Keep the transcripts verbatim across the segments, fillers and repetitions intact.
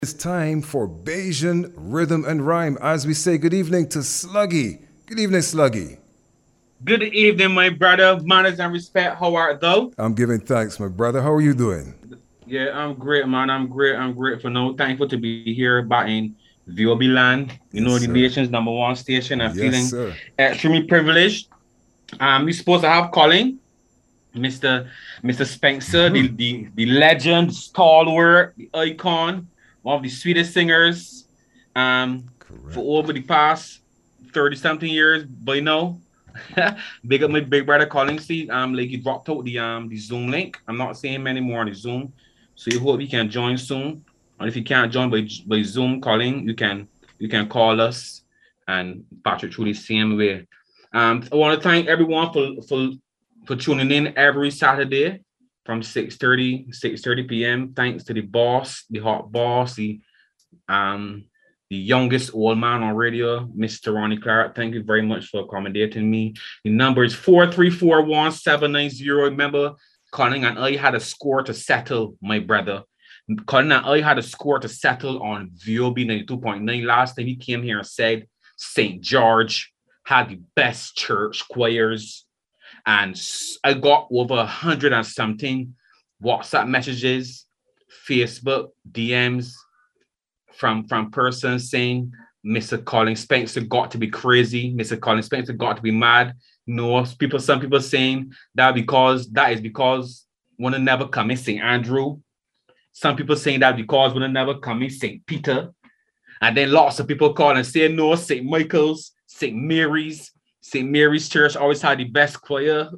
It's time for Bayesian Rhythm and Rhyme as we say good evening to Sluggy. Good evening, Sluggy. Good evening, my brother. Manners and respect. How art thou? I'm giving thanks, my brother. How are you doing? Yeah, I'm great, man. I'm great. I'm grateful now. Thankful to be here back in V O B land. You Yes, know, the sir. nation's number one station. I'm Yes, feeling sir. extremely privileged. Um, we're supposed to have Colin, Mister Mister Spencer, the the the legend, stalwart, the icon, one of the sweetest singers. Um, for Correct. over the past thirty something years, by now. Big up my big brother Colin. See, um, like he dropped out the um the Zoom link. I'm not seeing him anymore on the Zoom, so you hope you can join soon. And if you can't join by by Zoom calling, you can you can call us and patch it through the same way. Um, I want to thank everyone for for for tuning in every Saturday from six thirty six thirty p.m. Thanks to the boss, the hot boss, the um the youngest old man on radio, Mister Ronnie Clark. Thank you very much for accommodating me. The number is four three four one seven nine zero. Remember, Colin and I had a score to settle, my brother. Colin and I had a score to settle on V O B ninety-two point nine. Last time he came here and said Saint George had the best church choirs. And I got over a hundred and something WhatsApp messages, Facebook D Ms, from from persons saying Mister Colin Spencer got to be crazy, Mister Colin Spencer got to be mad. No, people, some people saying that because that is because one never come in Saint Andrew. Some people saying that because one never come in Saint Peter. And then lots of people call and say no, Saint Michael's, Saint Mary's. Saint Mary's Church always had the best choir.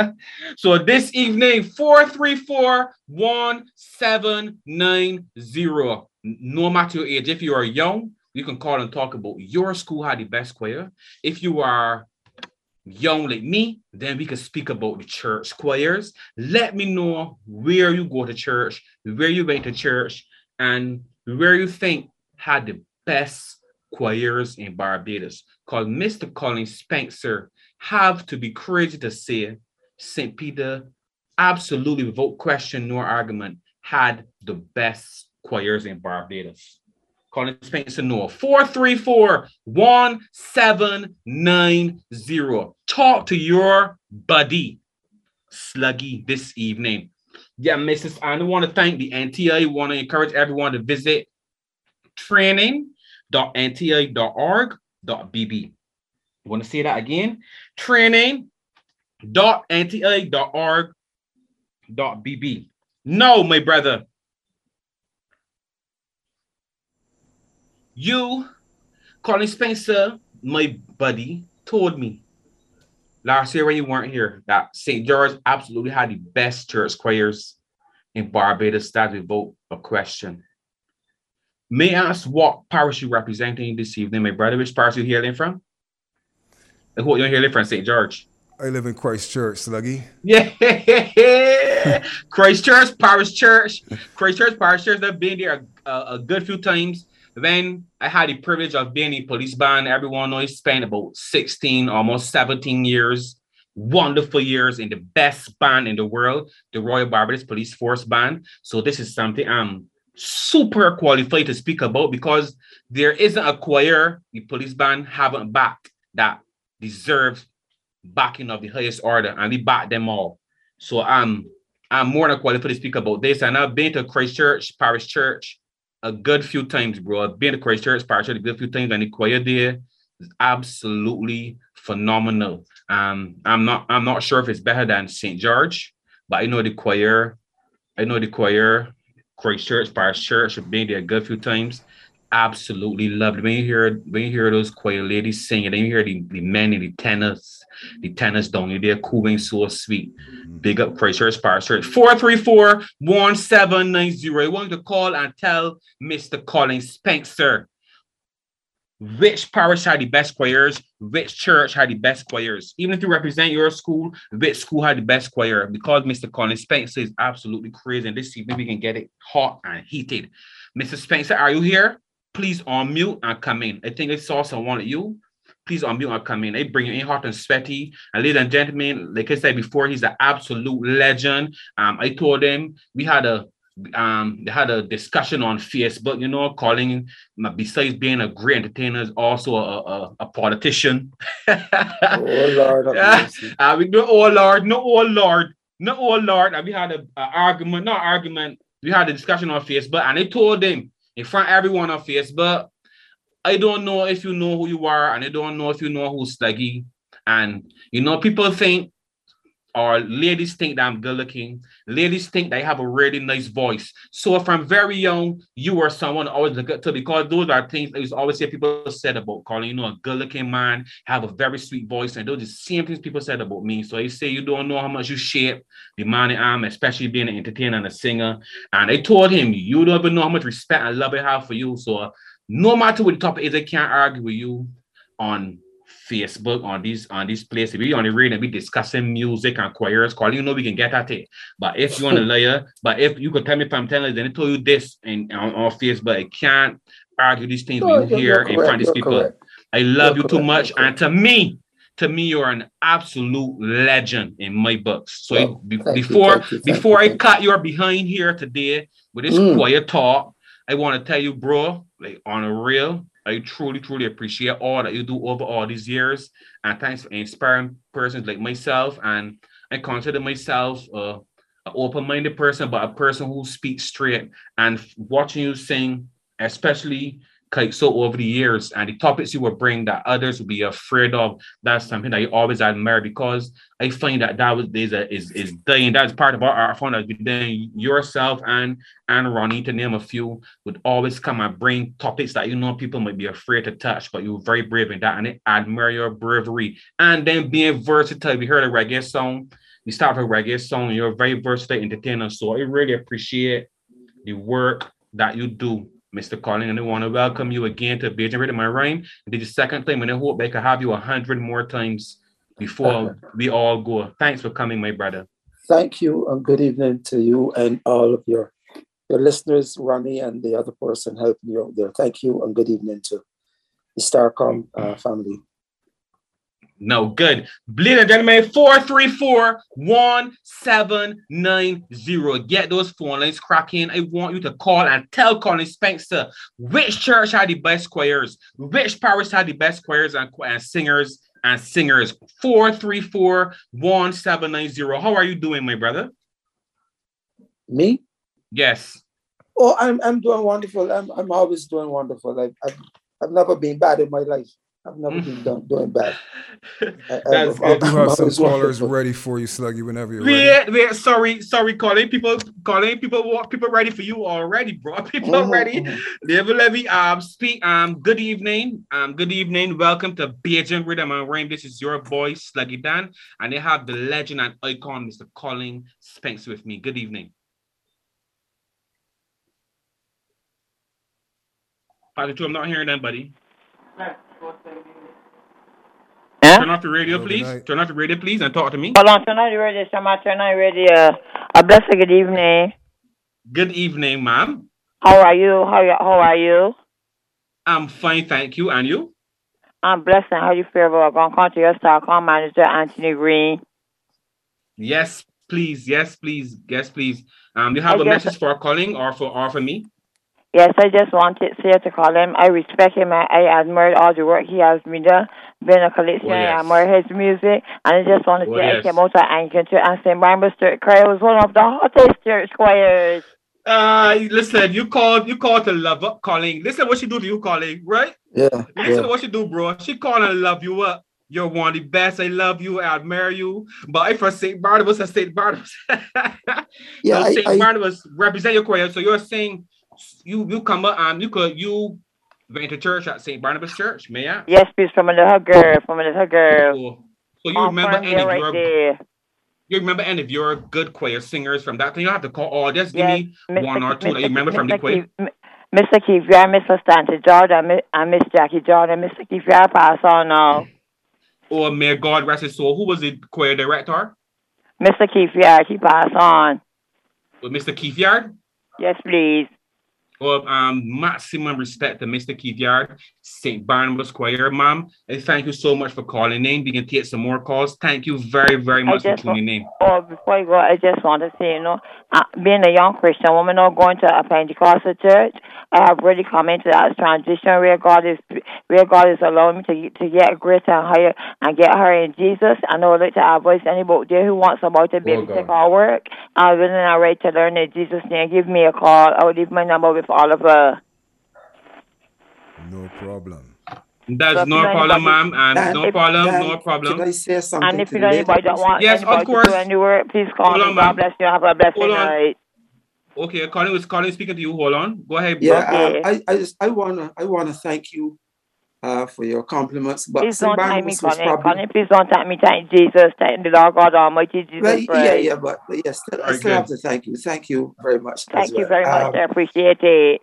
So this evening, four three four one seven nine zero. No matter your age, if you are young, you can call and talk about your school had the best choir. If you are young like me, then we can speak about the church choirs. Let me know where you go to church, where you went to church, and where you think had the best choirs in Barbados. Because Mister Colin Spencer have to be crazy to say Saint Peter, absolutely without question nor argument, had the best choirs in Barbados. Colin Spencer no. four three four one seven nine zero. Talk to your buddy, Sluggy, this evening. Yeah, Missus I want to thank the N T I. Want to encourage everyone to visit training dot n t i dot org dot b b. You want to say that again? training dot n t i dot org dot b b. No, my brother. You, Colin Spencer, my buddy, told me last year when you weren't here that Saint George absolutely had the best church choirs in Barbados. That without a question. May I ask what parish you representing this evening, my brother? Which parish you hailing from? I hope you're hailing from Saint George. I live in Christchurch, Sluggy. Yeah, Christchurch Parish Church, Christchurch Parish Church. I've been there a, a good few times. Then I had the privilege of being in police band. Everyone knows I spent about sixteen, almost seventeen years, wonderful years in the best band in the world, the Royal Barbados Police Force Band. So this is something I'm super qualified to speak about because there isn't a choir the police band haven't backed that deserves backing of the highest order, and we back them all. So I'm I'm more than qualified to speak about this. And I've been to Christchurch Parish Church a good few times, bro. I've been to Christchurch Parish Church a good few times, and the choir there is absolutely phenomenal. Um, I'm not I'm not sure if it's better than Saint George, but I know the choir, I know the choir, Christchurch Parish Church. I've been there a good few times. Absolutely loved it. When you hear when you hear those choir ladies singing, then you hear the, the men in the tenors, the tenors down there cooing so sweet. Big up Christchurch Parish Church. four three four one seven nine zero. I want you to call and tell Mister Colin Spencer which parish had the best choirs, which church had the best choirs. Even if you represent your school, which school had the best choir. Because Mister Colin Spencer is absolutely crazy, and this evening we can get it hot and heated. Mister Spencer, are you here? Please unmute and come in. I think I saw someone at you. Please unmute and come in. I bring you in hot and sweaty. And ladies and gentlemen, like I said before, he's an absolute legend. Um, I told him we had a um, they had a discussion on Facebook, you know, calling, besides being a great entertainer, is also a, a, a politician. Oh, Lord of mercy. uh, we no, oh Lord, no, oh Lord, no, oh Lord. And we had an argument, not argument, we had a discussion on Facebook, and they told him in front of everyone on Facebook, I don't know if you know who you are, and I don't know if you know who's Sluggy. And, you know, people think, or ladies think that I'm good looking. Ladies think they have a really nice voice. So from very young, you are someone I always look up to, because those are things I used to always hear people said about Colin. You know, a good looking man, have a very sweet voice. And those are the same things people said about me. So they say you don't know how much you shape the man I am, especially being an entertainer and a singer. And I told him, you don't even know how much respect and love I have for you. So no matter what the topic is, I can't argue with you on Facebook, on these on these places. We on the radio and we discussing music and choirs. Calling, you know, we can get at it. But if you want to liar, but if you could tell me if I'm telling you, then I told you this and on, on Facebook, I can't argue these things No, with you you're- here you're in front of these correct, people. you're correct. I love You're you too correct, much. you're And to me, to me, you're an absolute legend in my books. So Well, be- thank you, before thank you, thank before you, I thank cut your behind here today with this Mm. quiet talk, I want to tell you, bro, like on a real, I truly, truly appreciate all that you do over all these years. And thanks for inspiring persons like myself. And I consider myself uh, an open-minded person, but a person who speaks straight. And watching you sing, especially like so over the years, and the topics you will bring that others will be afraid of, that's something that you always admire, because I find that that was is a, is is dying. That's part of our art form that's been doing. Yourself and and Ronnie, to name a few, would always come and bring topics that you know people might be afraid to touch, but you're very brave in that, and I admire your bravery. And then being versatile. We heard a reggae song. You start with a reggae song. You're a very versatile entertainer, so I really appreciate the work that you do, Mister Colin, and I want to welcome you again to Bajan Rhythm and Rhyme. This is the second time, and I hope they can have you a hundred more times before we all go. Thanks for coming, my brother. Thank you, and good evening to you and all of your your listeners, Ronnie, and the other person helping you out there. Thank you, and good evening to the Starcom uh, family. No, good. Ladies and gentlemen, four three four, one seven nine zero. Get those phone lines cracking. I want you to call and tell Colin Spencer which church had the best choirs, which parish had the best choirs and, and singers and singers. four three four, one seven nine zero. How are you doing, my brother? Me? Yes. Oh, I'm I'm doing wonderful. I'm I'm always doing wonderful. I've I've, I've never been bad in my life. I've never been done, doing bad. I, That's I, good. We I'm have some always callers wonderful. ready for you, Sluggy, whenever you're ready. Wait, wait, sorry, sorry, Colin. People, Colin, people, what people ready for you already, bro. People Mhm, ready. mhm. Level Levy, um, speak. Um, good evening. Um, good evening. Welcome to Bajan Rhythm and Rhyme. This is your boy Sluggy Dan, and they have the legend and icon, Mister Colin Spence, with me. Good evening. Father two, I'm not hearing that, buddy. Huh? Turn off the radio, Hello, good please. night. Turn off the radio, please, and talk to me. Hold on, turn on the radio. Somebody turn on the radio. A blessed good evening. Good evening, ma'am. How are you? How you, how are you? I'm fine, thank you. And you? I'm blessed. And how you feel about going to come to your Starcom manager, Anthony Green? Yes, please. Yes, please. Yes, please. Um, do you have I a just- message for Colin or for or for me? Yes, I just wanted to say to call him. I respect him. I, I admire all the work he has been done. Being a collection, Oh, yes. I admire his music. And I just want to Oh, say yes. I came out of Anglican Church and Saint Barnabas Church Choir was one of the hottest church choirs. Uh, listen, you called you called to love up Colin. Listen what she do to you, Colin, right? Yeah, Listen yeah. to what she do, bro. She called and love you up. You're one of the best. I love you. I admire you. But if I Saint Barnabas, I Saint Barnabas. Yeah, so I- Saint I- Barnabas represent your choir. So you're saying you you come up and you could you went to church at Saint Barnabas Church, may I? Yes, please, from a little girl, from a little girl. So, so you remember Confirm any there of right your there. you remember any of your good choir singers from that thing? You don't have to call all. Just give Yes, me Mister one or two Mister that you remember from the Mister choir. Keith, M- Mister Keith, you are Mister Stanton Jordan Mi- and Miss Jackie Jordan. Mister Keith, you are pass on now. Or may God rest his soul. Who was the choir director? Mister Keith, you are, he pass on. With Mister Keith Yard? Yes, please. Well, um, maximum respect to Mister Keith Yard, Saint Barnabas Choir, ma'am. And thank you so much for calling in. We can take some more calls. Thank you very, very I much for just want, tuning in. oh, before you go, I just want to say, you know, uh, being a young Christian woman now going to a Pentecostal church, I have really come into that transition where God is where God is allowing me to to get greater and higher and get higher in Jesus. I know I'd like to advise anybody there who wants about to be able to take our work. I'm willing and ready to learn in Jesus' name. Give me a call. I will leave my number with Oliver. No problem. That's So if you no know problem, anybody, ma'am. And Dan, no if, problem, Dan, no can problem. I say and something if to you the know lady, anybody that please? wants Yes, of anybody to course. do any work, please call Hold me. on, God ma'am. bless you. Have a blessed Hold on. night. Okay, Colin was Colin speaking to you. Hold on. Go ahead, Yeah, bro. um, Okay. I, I just I wanna I wanna thank you uh, for your compliments. But Please Saint don't thank me, Barnabas was Colin. probably Colin, please don't thank me. Thank Jesus. Thank the Lord God Almighty, Jesus well, yeah, Christ. yeah, but, but yes, still, All I right, still have good. to thank you. Thank you very much as Thank you well. very much. Um, I appreciate it.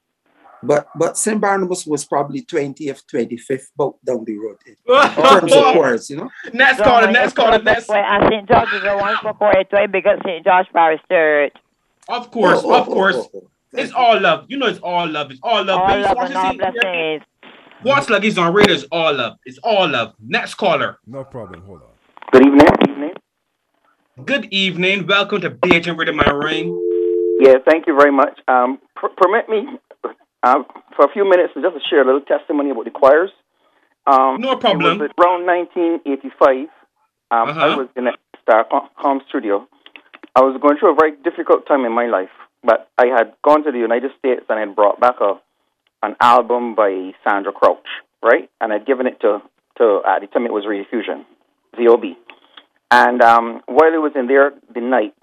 but but Saint Barnabas was probably twentieth, twenty-fifth boat down the road in, in terms of Okay. choirs, you know. Next So caller, when next it's caller, Elizabeth next. Way and Saint George is the one for Corey, so I big up Saint George Parish Church. Of course, Oh, oh, of oh, course. oh, oh. It's Thank you. all love. You know, it's all love. It's all love. All Baby, love watch and this. all See, blessings. watch like he's on radio. It's all love. It's all love. Next caller. No problem. Hold on. Good evening. Good evening. Good evening. Welcome to Beijing Rhythm and Ring. Yeah, thank you very much. Um, per- permit me uh, for a few minutes to just share a little testimony about the choirs. Um, No problem. It was around nineteen eighty-five. Um, Uh-huh. I was in a Starcom studio. I was going through a very difficult time in my life, but I had gone to the United States and had brought back a an album by Sandra Crouch, right? And I'd given it to, to at the time it was Radio Fusion, V O B. And um, while I was in there the night,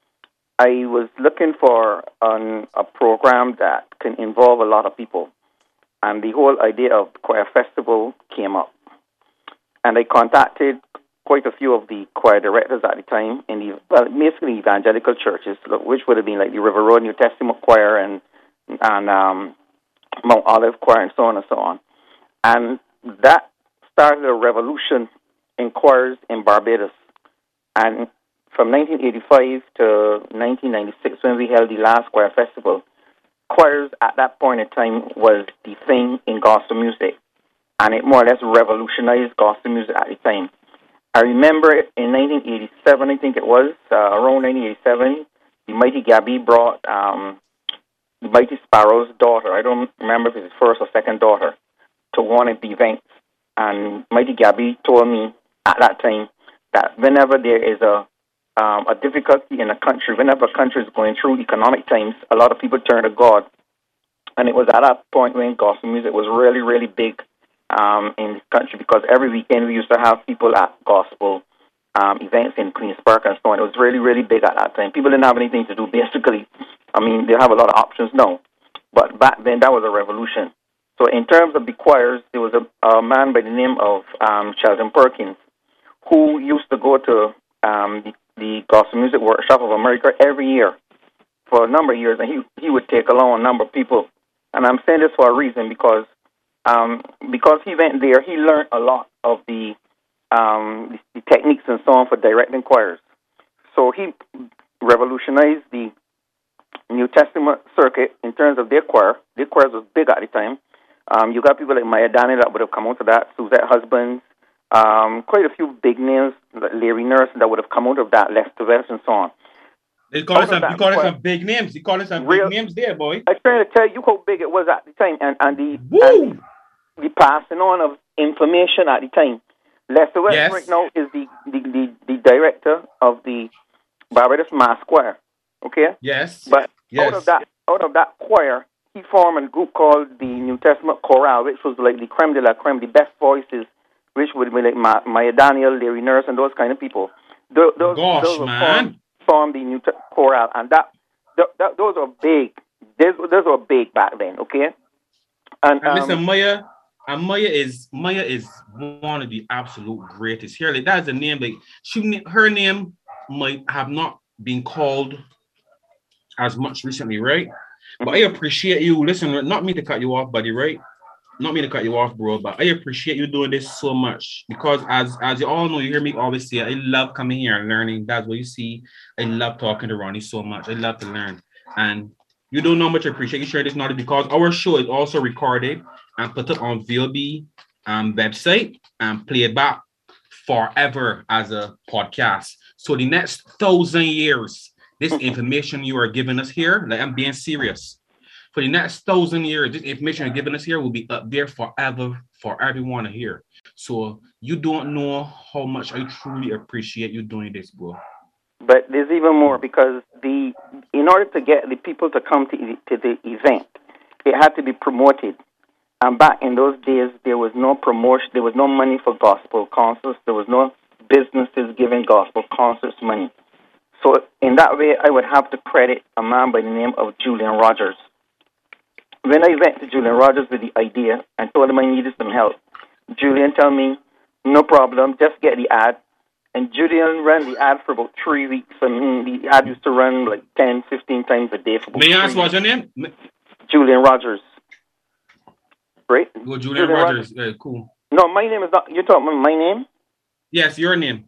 I was looking for an, a program that can involve a lot of people. And the whole idea of choir festival came up. And I contacted quite a few of the choir directors at the time in the, well, basically evangelical churches, which would have been like the River Road New Testament Choir and, and um, Mount Olive Choir and so on and so on. And that started a revolution in choirs in Barbados. And from nineteen eighty-five to nineteen ninety-six, when we held the last choir festival, choirs at that point in time was the thing in gospel music. And it more or less revolutionized gospel music at the time. I remember in nineteen eighty-seven, I think it was, uh, around nineteen eighty-seven, the Mighty Gabby brought um, the Mighty Sparrow's daughter, I don't remember if it was first or second daughter, to one of the events. And Mighty Gabby told me at that time that whenever there is a um, a difficulty in a country, whenever a country is going through economic times, a lot of people turn to God. And it was at that point when gospel music was really, really big um, in this country, because every weekend we used to have people at gospel um, events in Queen's Park and so on. It was really, really big at that time. People didn't have anything to do, basically. I mean, they have a lot of options now. But back then, that was a revolution. So in terms of the choirs, there was a, a man by the name of um, Sheldon Perkins, who used to go to um, the, the Gospel Music Workshop of America every year for a number of years, and he, he would take along a number of people. And I'm saying this for a reason, because um, because he went there, he learned a lot of the, um, the, the techniques and so on for directing choirs. So he revolutionized the New Testament circuit in terms of their choir. Their choirs was big at the time. Um, you got people like Maya Daniel that would have come out of that, Suzette Husbands, um, quite a few big names, like Larry Nurse, that would have come out of that, Lester West, and so on. They call it some, you call it choir. some big names. You call it some Real, big names there, boy. I'm trying to tell you how big it was at the time, and, and, the, Woo! and the, the passing on of information at the time. Lester West Yes. right now is the, the, the, the director of the Barbados Mass Choir, okay? Yes. But Yes. out of that out of that choir, he formed a group called the New Testament Chorale, which was like the creme de la creme, the best voices, which would be like Ma- Maya Daniel, Larry Nurse, and those kind of people. Those, those, Gosh, those man. formed, formed the New Te- Chorale, and that, that, that those were big. Those, those were big back then, okay? And, And Mister um, Maya, and Maya is Maya is one of the absolute greatest. Here, like that's a name. Like she, her name might have not been called as much recently, right? But I appreciate you. Listen, not me to cut you off, buddy, right? Not me to cut you off, bro. But I appreciate you doing this so much, because as as you all know, you hear me always say, I love coming here and learning. That's what you see. I love talking to Ronnie so much. I love to learn, and You don't know how much I appreciate you sharing this knowledge because our show is also recorded and put up on V L B um, website and played back forever as a podcast. So the next thousand years, this information you are giving us here, like I'm being serious. For the next thousand years, this information you're giving us here will be up there forever for everyone to hear. So you don't know how much I truly appreciate you doing this, bro. But there's even more because the in order to get the people to come to, to the event, it had to be promoted. And back in those days, there was no promotion, there was no money for gospel concerts, there was no businesses giving gospel concerts money. So in that way, I would have to credit a man by the name of Julian Rogers. When I went to Julian Rogers with the idea and told him I needed some help, Julian told me, no problem, just get the ad. And Julian ran the ad for about three weeks. And the ad used to run like ten, fifteen times a day for about May I ask three what's your weeks. name? Julian Rogers. Right? Well, Julian, Julian Rogers. Rogers. Yeah, cool. No, my name is not, you're talking about my name? Yes, your name.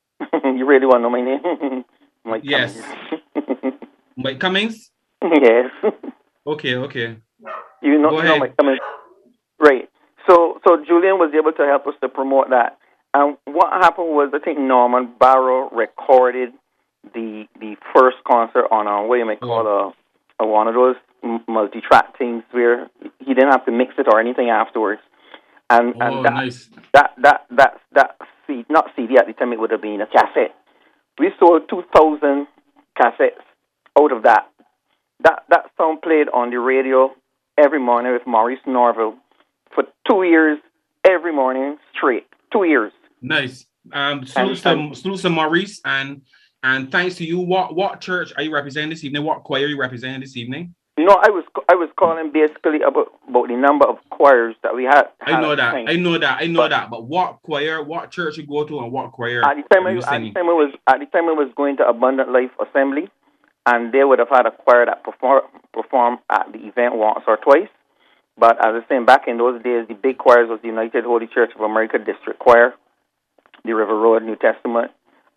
You really want to know my name? Mike yes. Cummings. Mike Cummings? Yes. Okay, okay. You know, Go you know Mike Cummings. Right. So, so Julian was able to help us to promote that. And what happened was, I think Norman Barrow recorded the the first concert on a, what you might call oh. a, a one of those multi-track things where he didn't have to mix it or anything afterwards. And oh, and that, nice. that that that that C, not C D at the time, it would have been a cassette. We sold two thousand cassettes out of that. That that song played on the radio every morning with Maurice Norville for two years, every morning straight. Two years. Nice. Um, salute to, salute to Maurice, and and thanks to you. What what church are you representing this evening? What choir are you representing this evening? No, I was I was calling basically about, about the number of choirs that we had. had I know that. time. I know that. I know but, that. But what choir, what church you go to, and what choir? At the time, I, at the time I was at the time I was going to Abundant Life Assembly, and they would have had a choir that perform perform at the event once or twice. But as I was saying, back in those days, the big choirs was the United Holy Church of America District Choir, the River Road New Testament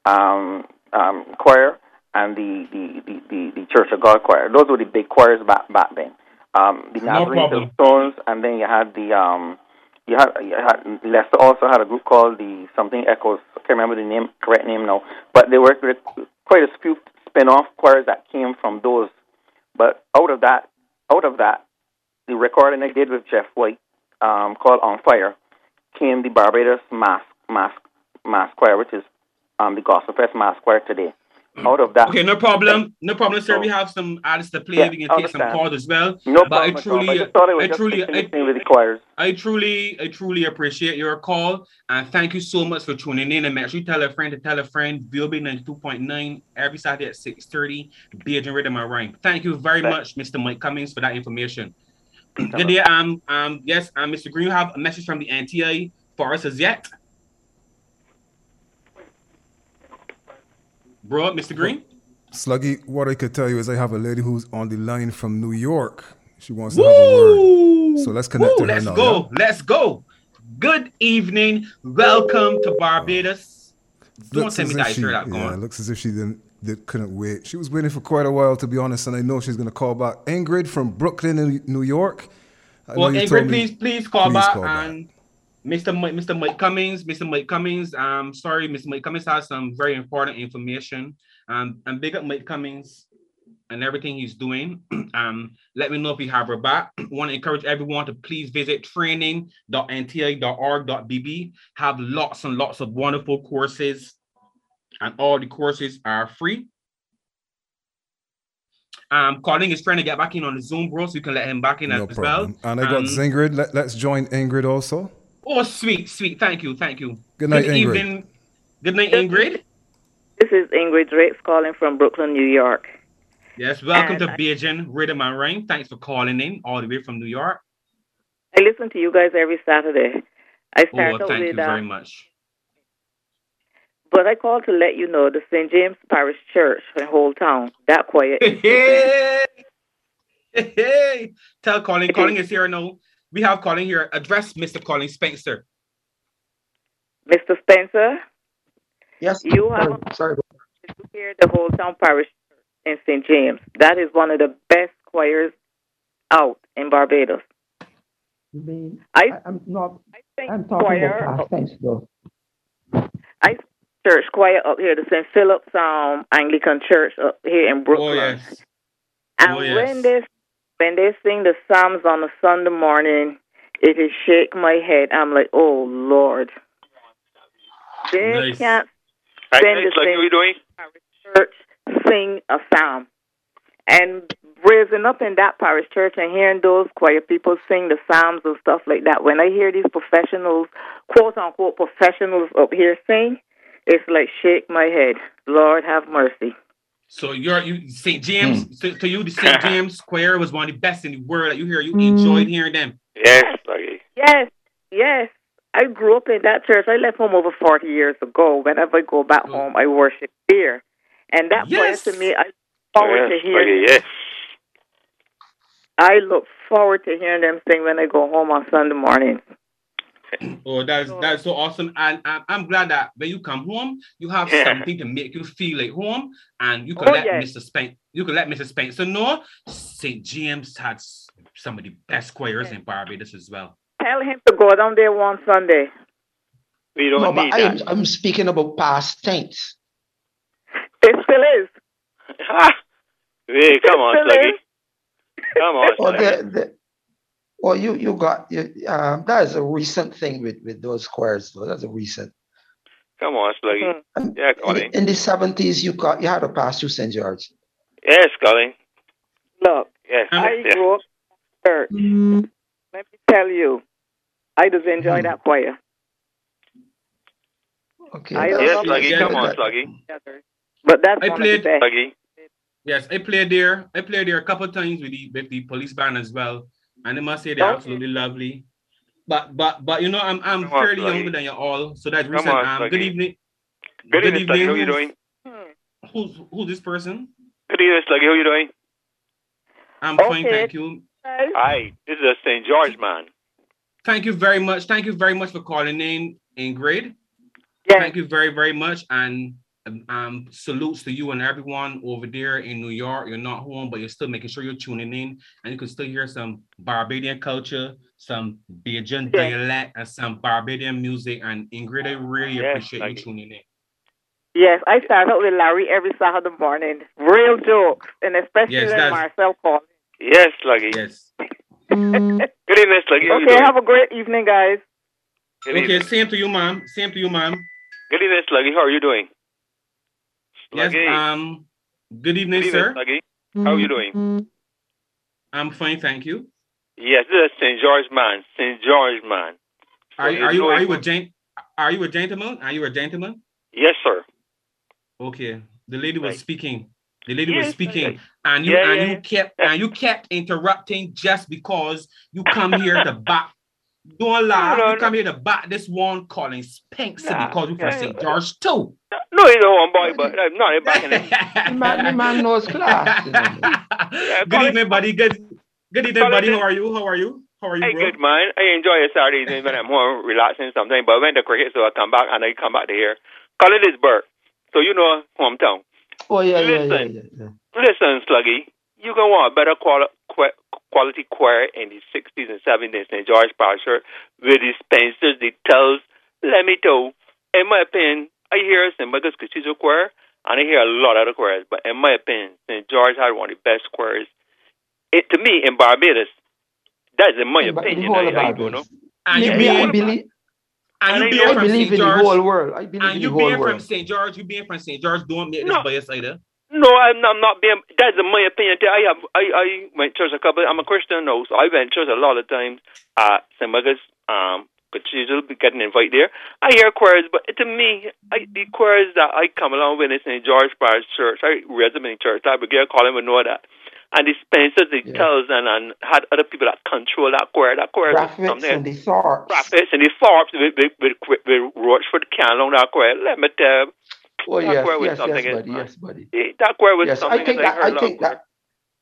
um, um, Choir, and the, the, the, the, the Church of God Choir. Those were the big choirs back back then. Um, the no Nazarene Stones, and then you had the um, you had you had Leicester also had a group called the Something Echoes. I can't remember the name, correct name now, but there were quite a few spin-off choirs that came from those. But out of that, out of that. The recording I did with Jeff White, um, called On Fire, came the Barbados Mass Mass Mass Choir, which is um, the Gospel Fest Mass Choir today. Out of that, okay, no problem, no problem, sir. So, we have some artists to play. Yeah, we can take some calls as well. No but problem. I truly, I, just thought I, was I just truly, I, with the choirs. I truly, I truly appreciate your call, and thank you so much for tuning in. And make sure you tell a friend to tell a friend. V L B ninety-two point nine every Saturday at six thirty. Bajan Rhythm and Rhyme. Thank you very Thanks. much, Mister Mike Cummings, for that information. Good day. Um, um, yes, um, Mister Green, you have a message from the N T I for us as yet? Bro, Mister Green? Sluggy, what I could tell you is I have a lady who's on the line from New York. She wants to Woo! have a word. So let's connect Woo! to her let's now. Let's go. Yeah? Let's go. Good evening. Welcome to Barbados. Don't looks tell me that she, that yeah, going. It looks as if she didn't, did, couldn't wait. She was waiting for quite a while, to be honest, and I know she's going to call back. Ingrid from Brooklyn, New York. I well, Ingrid, please, me, please call please back. Call and back. Mister Mike, Mister Mike Cummings, Mister Mike Cummings. Um, sorry, Mister Mike Cummings has some very important information. Um, and big up Mike Cummings and everything he's doing. Um, let me know if you have her back. I want to encourage everyone to please visit training dot n t i dot org dot b b. Have lots and lots of wonderful courses, and all the courses are free. Um, calling is trying to get back in on the Zoom, bro, so you can let him back in no as problem. well. And I got um, Zingrid. Let, let's join Ingrid also. Oh, sweet, sweet. Thank you, thank you. Good night, Good Ingrid. Evening. Good night, Ingrid. This is Ingrid Drake calling from Brooklyn, New York. Yes, welcome and to Bajan Rhythm and Rhyme. Thanks for calling in all the way from New York. I listen to you guys every Saturday. I start oh, out thank with, you very um, much. But I called to let you know the Saint James Parish Church in Whole Town, that choir is hey, hey, hey. Tell Colin. Colin is here now. We have Colin here. Address Mister Colin Spencer. Mister Spencer? Yes. You have sorry. to hear the Whole Town Parish in Saint James. That is one of the best choirs out in Barbados. You mean, I, I, I'm not, I think I'm talking choir, about past tense though. I church choir up here, the Saint Philip's um, Anglican Church up here in Oh Brooklyn. yes. And Oh yes. when they when they sing the Psalms on a Sunday morning, it is shake my head. I'm like, oh Lord, they Nice. can't Hi, send nice. the Like, how you doing? same church sing a psalm. And raising up in that parish church and hearing those choir people sing the psalms and stuff like that, when I hear these professionals, quote unquote professionals up here sing, it's like shake my head. Lord have mercy. So you're you Saint James. Mm. So to you, the Saint James Choir was one of the best in the world that you hear. You enjoyed hearing them. Yes, like. Yes, yes. I grew up in that church. I left home over forty years ago. Whenever I go back Oh. home, I worship here. And that Yes. choir to me, I look forward Yes, to hearing. like, yes. I look forward to hearing them sing when I go home on Sunday morning. Oh, that's that's so awesome, and I'm, I'm glad that when you come home, you have Yeah. something to make you feel like home, and you can Oh, let yes. Mister Spencer, you can let Mister Spencer know Saint James had s- some of the best choirs Yes. in Barbados as well. Tell him to go down there one Sunday. We don't No, need but I am, that. I'm speaking about past tense. It still is. Ha! Hey, come on, Still Sluggy. is. Come on, Well, Sluggy. the, the, well you, you got, you, um, that is a recent thing with, with those choirs, though. That's a recent. Come on, Sluggy. Mhm. And Yeah, in, Colin. the- in the seventies, you got, you had to pass through Saint George. Yes, Colin. Look, Yes. Um, I yes. grew up in church. Let me tell you, I just enjoy Mhm. that choir. Okay. I that's- don't Yes, know Sluggy. yeah, Come that- on, that- Sluggy. But that's I one played- of the best. Sluggy. Yes, I played there. I played there a couple of times with the with the police band as well, and I must say they're Okay. absolutely lovely. But but but you know, I'm I'm Come on, fairly Sluggy. younger than you all, so that's Come recent. on, Um, good Sluggy. evening. Good evening, Sluggy. How you Who's- doing? Hmm. Who's who's this person? Good evening, Sluggy. How you doing? I'm fine, Okay. thank you. Hi. This is a Saint George man. Thank you very much. Thank you very much for calling in, Ingrid. Yes. Thank you very, very much. And um, um, salutes to you and everyone over there in New York. You're not home, but you're still making sure you're tuning in. And you can still hear some Barbadian culture, some Bajan Yes. dialect, and some Barbadian music. And Ingrid, I really Yes, appreciate thank you you. tuning in. Yes, I start out with Larry every Saturday morning. Real jokes, and especially Yes, when that's- Marcel calls. Yes, Sluggy. Yes. Good evening, Sluggy. How you Okay, doing? have a great evening, guys. Good Okay, evening. same to you, ma'am. Same to you, ma'am. Good evening, Sluggy. How are you doing? Yes, Sluggy. um, good evening, Good evening, sir. Sluggy. How are you doing? I'm fine, thank you. Yes, this is Saint George man. Saint George man. So Are, you are you know are it you a was- gent? Are you a gentleman? Are you a gentleman? Yes, sir. Okay. The lady was Right. speaking. The lady Yes, was speaking, right. and you Yeah, and yeah, you yeah. kept and you kept interrupting just because you come here to back. Don't laugh. No, no, you come here to back this one calling Spanks Nah, because you from yeah, Saint yeah. George too. No, he's a homeboy, but I'm not in back in it. The man, the man knows class, you know. Yeah, Good call evening, it- buddy. Good good evening, call it buddy. this- How are you? How are you? How are you, Hey, bro? good man. I enjoy a Saturday evening when I'm home relaxing something. But I went to cricket, so I come back and I come back to here. Call it his birth. So you know hometown. Oh, yeah, yeah, yeah, Listen. yeah, yeah. Listen, Sluggy, you can want a better quali- qu- quality choir in the sixties and seventies in Saint George Parish with the Spencers, the Tells. Let me tell you, in my opinion, I hear Saint Michael's Cathedral Choir and I hear a lot of other choirs, but in my opinion, Saint George had one of the best choirs. It, to me, in Barbados, that's in my In ba- in the opinion. whole I, of I don't know. Barbados. And Me- you me, being I and believe, you I being I from believe Saint in the whole George, world. I believe and in you the whole being from world. Saint George, you being from Saint George, don't make No. this bias either. No, I'm not, I'm not being. That's in my opinion. I have. I, I went to church a couple. I'm a Christian now, so I went to church a lot of times. Uh, Saint Michael's um Cathedral, getting invited there. I hear choirs, but to me, I, the choirs that I come along with in Saint George Parish Church, I resident church. I began calling would know that. And the Spencers, the Yeah. Tells, and, and had other people that control that choir. That choir was Raffits something. and the Thorpes. Prophets and the Forbes with with with, with, with Rochford can along that choir. Let me tell you, Oh, that yes, choir was yes, something yes, else, buddy, man. yes, buddy. Eh, that choir was Yes, something I think else. that, heard I a lot of think choir. that,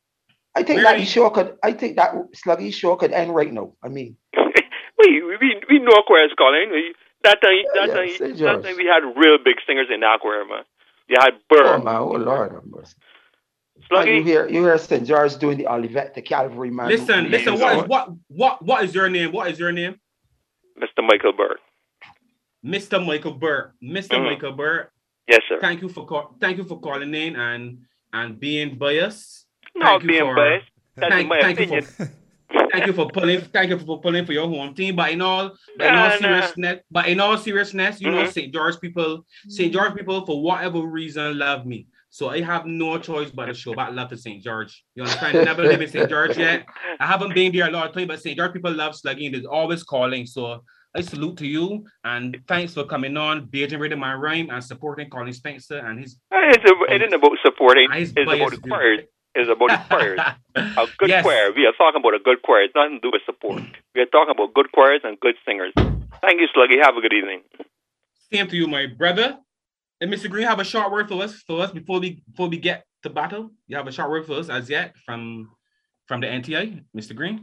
I think Where that are the you- show could, I think that Sluggy show could end right now. I mean, we, we we know choirs, Colin. We, that time, Yeah, that yeah, time, Saint that George. time we had real big singers in that choir, man. You had oh Burr, my, oh Lord, have mercy. And you hear you hear Saint George doing the Olivet, the Calvary man. Listen, who, listen. who, What is what what what is your name? What is your name? Mister Michael Burke. Mister Michael Burke. Mister Mm. Michael Burke. Yes, sir. Thank you for call, thank you for calling in and and being biased. Not being for, biased. That's thank, my thank opinion. You for, thank you for pulling. Thank you for pulling for your home team. But in all, but in all Nah, seriousness, nah. but in all seriousness, you Mhm. know, Saint George people, Saint George people, for whatever reason, love me. So I have no choice but to show back love to Saint George. You understand? I never lived in Saint George yet. I haven't been there a lot of time, but Saint George people love slugging. There's always calling. So I salute to you and thanks for coming on, being rid of my rhyme and supporting Colin Spencer and his. It's a, it isn't about supporting. His It's about the choirs. It's about the choirs. A good Yes. choir. We are talking about a good choir. It's nothing to do with support. We are talking about good choirs and good singers. Thank you, Sluggy. Have a good evening. Same to you, my brother. And Mister Green, have a short word for us for us before we before we get to battle. You have a short word for us as yet from from the N T I, Mister Green.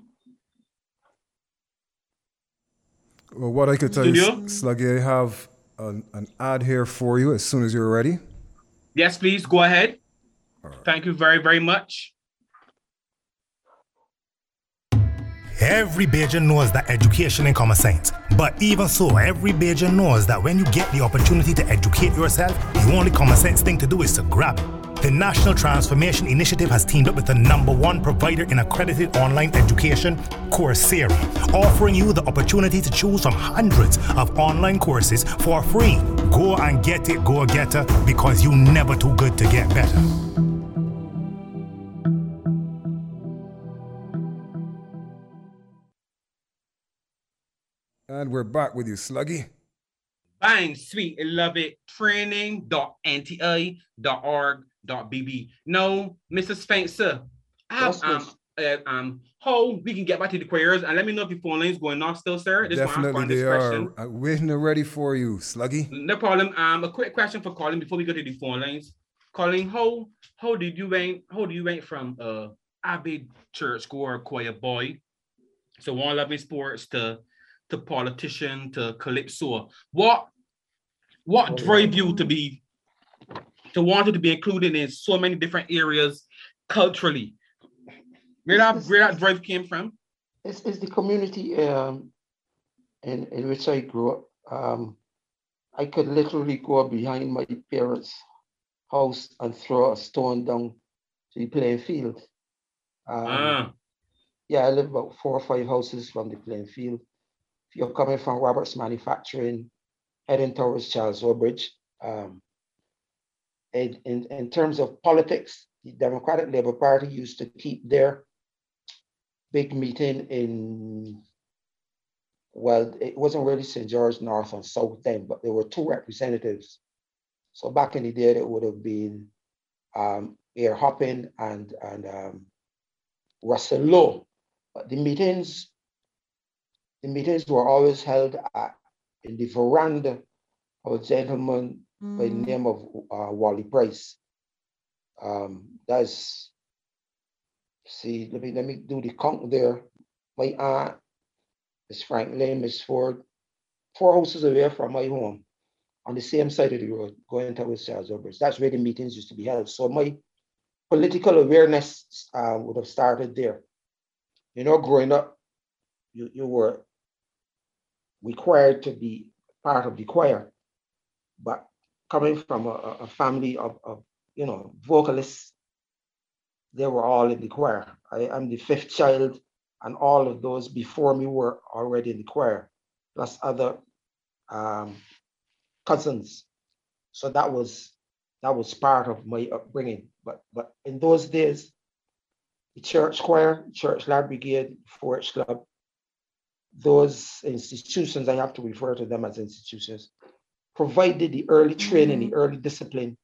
Well, what I could tell Studio? you, Sluggy, I have an, an ad here for you as soon as you're ready. Yes, please go ahead. Thank you very, very much. Every Bajan knows that education in common sense. But even so, every Bajan knows that when you get the opportunity to educate yourself, the only common sense thing to do is to grab it. The National Transformation Initiative has teamed up with the number one provider in accredited online education, Coursera, offering you the opportunity to choose from hundreds of online courses for free. Go and get it, go getter, because you're never too good to get better. And we're back with you, Sluggy. Bang, sweet, I love it. Training dot N T I dot org dot B B. No, Mister Spencer, I have, um, uh, um, how we can get back to the queries and let me know if your phone line's going off still, sir. This Definitely one they this are. question. I'm waiting and ready for you, Sluggy. No problem. Um, a quick question for Colin before we go to the phone lines. Colin, how how did you went? How do you went from uh Abbey Church choir choir boy, so one loving sports to to politician to calypso? What what Oh, drove yeah. you to be to wanted to be included in so many different areas culturally? Where that It's, where that it's, drive came from? it's, it's the community um, in, in which I grew up. Um, I could literally go behind my parents' house and throw a stone down to the playing field. Um, Ah, yeah, I live about four or five houses from the playing field. If you're coming from Roberts Manufacturing, heading towards Charles Woodbridge, um, in, in, in terms of politics, the Democratic Labour Party used to keep their big meeting in, well, it wasn't really Saint George North and South then, but there were two representatives. So back in the day, it would have been um, Air Hoppin and, and um, Russell Lowe. But the meetings, the meetings were always held at, in the veranda of a gentleman mm. by the name of uh, Wally Price. Um, that's, see, let me let me do the count there. My aunt, Miss Franklin, Miss Ford, four houses away from my home, on the same side of the road, going towards Charles Woodbridge. That's where the meetings used to be held. So my political awareness uh, would have started there. You know, growing up, you, you were required to be part of the choir, but coming from a, a family of, of, you know, vocalists, they were all in the choir. I am the fifth child, and all of those before me were already in the choir, plus other um, cousins. So that was that was part of my upbringing. But but in those days, the church choir, church lad brigade, four H club, those institutions, I have to refer to them as institutions, provided the early training, the early discipline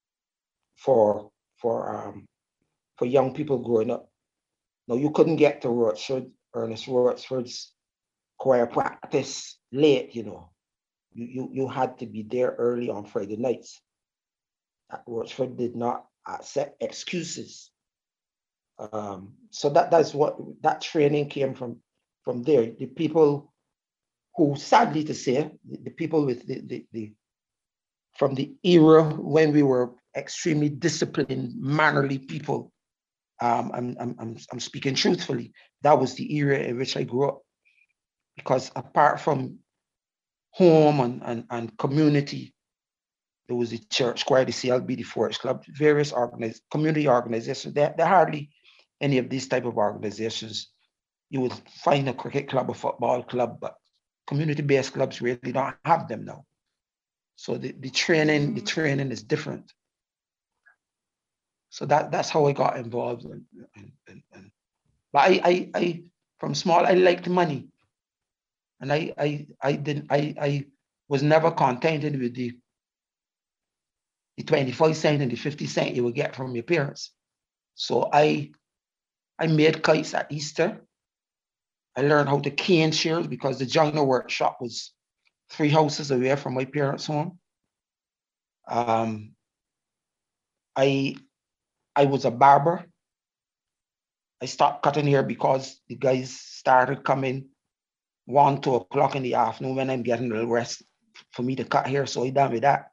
for for um, for young people growing up. Now, you couldn't get to Rochford, Ernest Rochford's choir practice late, you know. You, you, you had to be there early on Friday nights. Rochford did not accept excuses. Um, so that, that's what, that training came from, from there. The people who, sadly to say, the, the people with the, the, the, from the era when we were extremely disciplined, mannerly people, Um, I'm, I'm, I'm, I'm speaking truthfully. That was the era in which I grew up. Because apart from home and, and, and community, there was the church choir, the C L B, the Forest Club, various organiz- community organizations. There, there are hardly any of these type of organizations. You would find a cricket club, a football club, but community-based clubs really don't have them now. So the, the training, the training is different. So that, that's how I got involved. In, in, in, in. But I, I, I, from small, I liked money. And I, I, I didn't, I, I was never contented with the, the twenty-five cent and the fifty cent you would get from your parents. So I, I made kites at Easter. I learned how to cane shears because the joiner workshop was three houses away from my parents' home. Um, I, I was a barber. I stopped cutting hair because the guys started coming one, two o'clock in the afternoon when I'm getting a little rest for me to cut hair. So I done with that.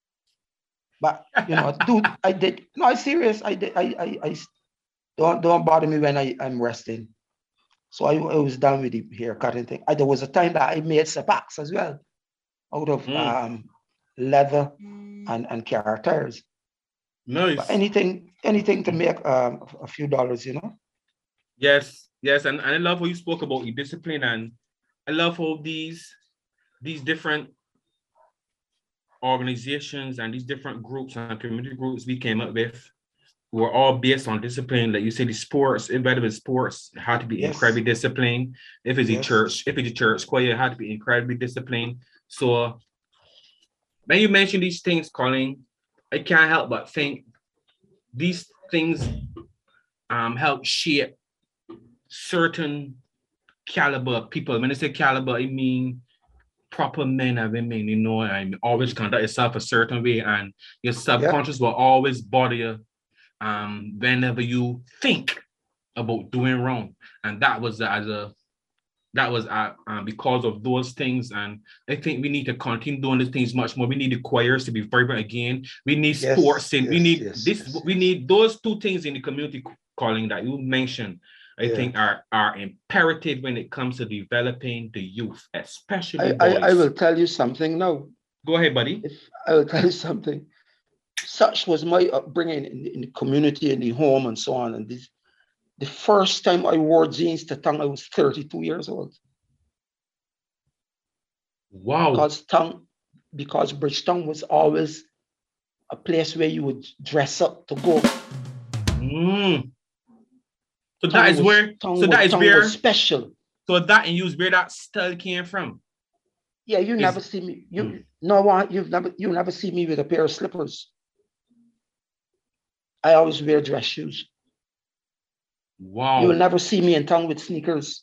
But you know, dude, I did. No, I'm serious. I did. I, I, I don't don't bother me when I, I'm resting. So I, I was done with the hair cutting thing. I, there was a time that I made sapacs as well, out of mm. um, leather and and car tires. Nice. But anything, anything to make um, a few dollars, you know. Yes, yes, and, and I love how you spoke about your discipline, and I love how these these different organizations and these different groups and community groups we came up with were all based on discipline. Like you said, the sports, if it's sports, it had to be yes. incredibly disciplined. If it's yes. a church, if it's a church choir, it had to be incredibly disciplined. So when you mention these things, Colin, I can't help but think these things um, help shape certain caliber of people. When I say caliber, I mean proper men and women, you know, and always conduct yourself a certain way, and your subconscious yeah. will always bother you um, whenever you think about doing wrong. And that was as a that was uh, uh, because of those things. And I think we need to continue doing these things much more. We need the choirs to be vibrant again. We need yes, sports, and yes, we need yes, this. Yes, we yes. need those two things in the community calling that you mentioned. I yeah. think are are imperative when it comes to developing the youth, especially I, boys. I, I will tell you something now. Go ahead, buddy. If I will tell you something. Such was my upbringing in the, in the community, in the home, and so on. And this, the first time I wore jeans to town, I was thirty-two years old. Wow. Because town, because Bridgetown was always a place where you would dress up to go. Mm. So that is was, where, so that is where special. So that and you where that style came from. Yeah, you it's, never see me. You mm. no one. You've never you never see me with a pair of slippers. I always wear dress shoes. Wow. You will never see me in town with sneakers.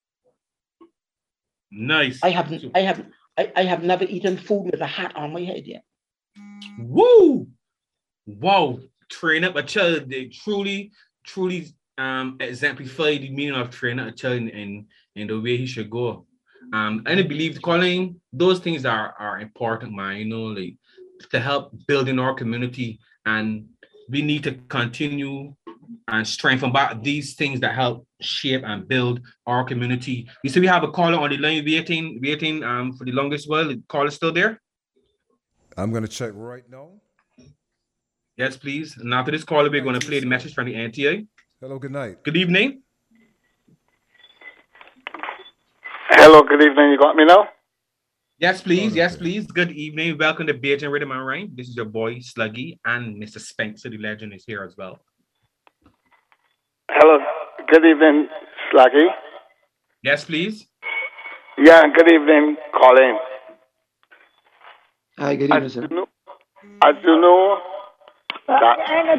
Nice. I haven't. So, I have. I, I have never eaten food with a hat on my head yet. Woo! Wow. Train up a child. They truly, truly. Um, exemplify the meaning of training a child in, in the way he should go. Um, and I believe, Colin, those things are, are important, man, you know, like to help building our community. And we need to continue and strengthen back these things that help shape and build our community. You see, we have a caller on the line waiting, waiting um, for the longest while. The caller is still there? I'm going to check right now. Yes, please. And after this caller, we're going to play the message from the N T A. Hello, good night. Good evening. Hello, good evening. You got me now? Yes, please. Yes, please. Good evening. Welcome to Bajan Rhythm and Rhyme. This is your boy, Sluggy, and Mister Spencer, the legend, is here as well. Hello. Good evening, Sluggy. Yes, please. Yeah, good evening, Colin. Hi, good evening, sir. As you know, that...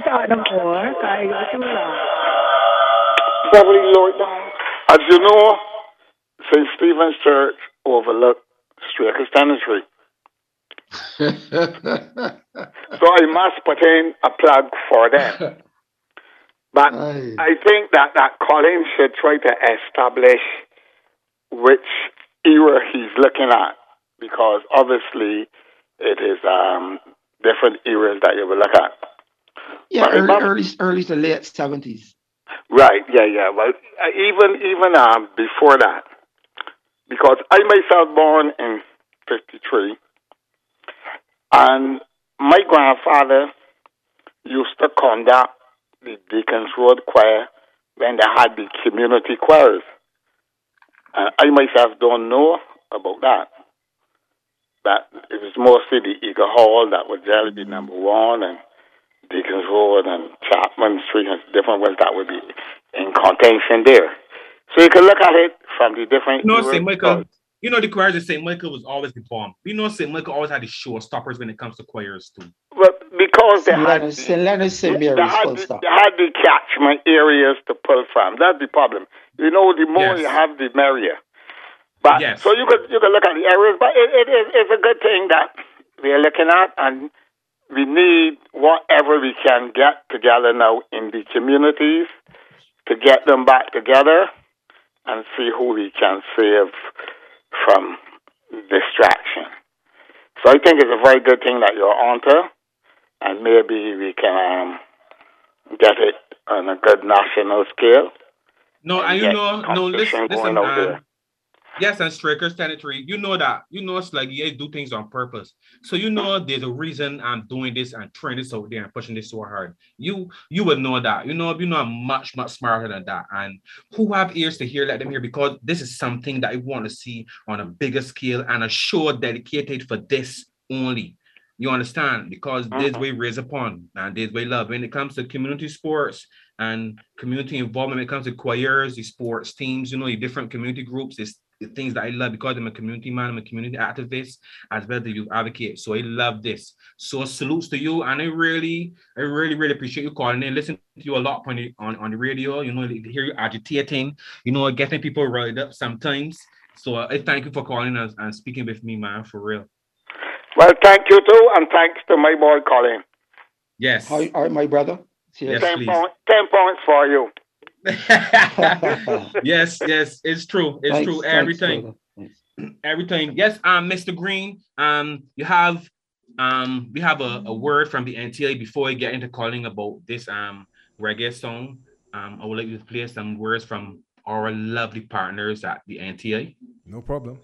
Probably Lord down. As you know, Saint Stephen's Church overlooked Straker's Tenantry. So I must put in a plug for them. But Aye. I think that, that Colin should try to establish which era he's looking at, because obviously it is um, different eras that you will look at. Yeah, early, early, early to late seventies. Right, yeah, yeah. Well, uh, even even um, before that, because I myself born in fifty-three, and my grandfather used to conduct the Deacons Road Choir when they had the community choirs. And I myself don't know about that. But it was mostly the Eagle Hall that would generally be number one, and Deacons Road and Chapman Street and different ones that would be in contention there. So you can look at it from the different... You know, Saint Michael, you know, the choirs of Saint Michael was always the bomb. You know, Saint Michael always had the showstoppers when it comes to choirs too. Well, because they had, Saint Leonard, Saint Mary's, they, had the, they had the catchment areas to pull from. That's the problem. You know, the more yes. you have, the merrier. But yes. So you could you could look at the areas, but it, it, it, it's a good thing that we are looking at, and we need whatever we can get together now in the communities to get them back together and see who we can save from distraction. So I think it's a very good thing that you're onto, and maybe we can um, get it on a good national scale. No, and you know, no, listen, listen, man. Yes, and Strikers Territory, you know that. You know it's like you do things on purpose. So you know there's a reason I'm doing this and trying this out there and pushing this so hard. You you would know that. You know, you know I'm much, much smarter than that. And who have ears to hear, let them hear, because this is something that I want to see on a bigger scale and a show dedicated for this only. You understand? Because uh-huh. there's way raised upon and there's way love. When it comes to community sports and community involvement, when it comes to choirs, the sports teams, you know, the different community groups, it's the things that I love because I'm a community man, I'm a community activist, as well as a youth advocate. So I love this. So salutes to you. And I really, I really, really appreciate you calling in. Listen to you a lot on the, on, on the radio, you know, to hear you agitating, you know, getting people riled up sometimes. So uh, I thank you for calling us and speaking with me, man, for real. Well, thank you too, and thanks to my boy Colin. Yes. All right, my brother. Yes, ten, please. point, ten points for you. yes, yes, it's true. It's thanks, true. Everything. Everything. Yes, um, Mister Green, um, you have um we have a, a word from the N T A before we get into calling about this um reggae song. Um, I would like you to play some words from our lovely partners at the N T A. No problem.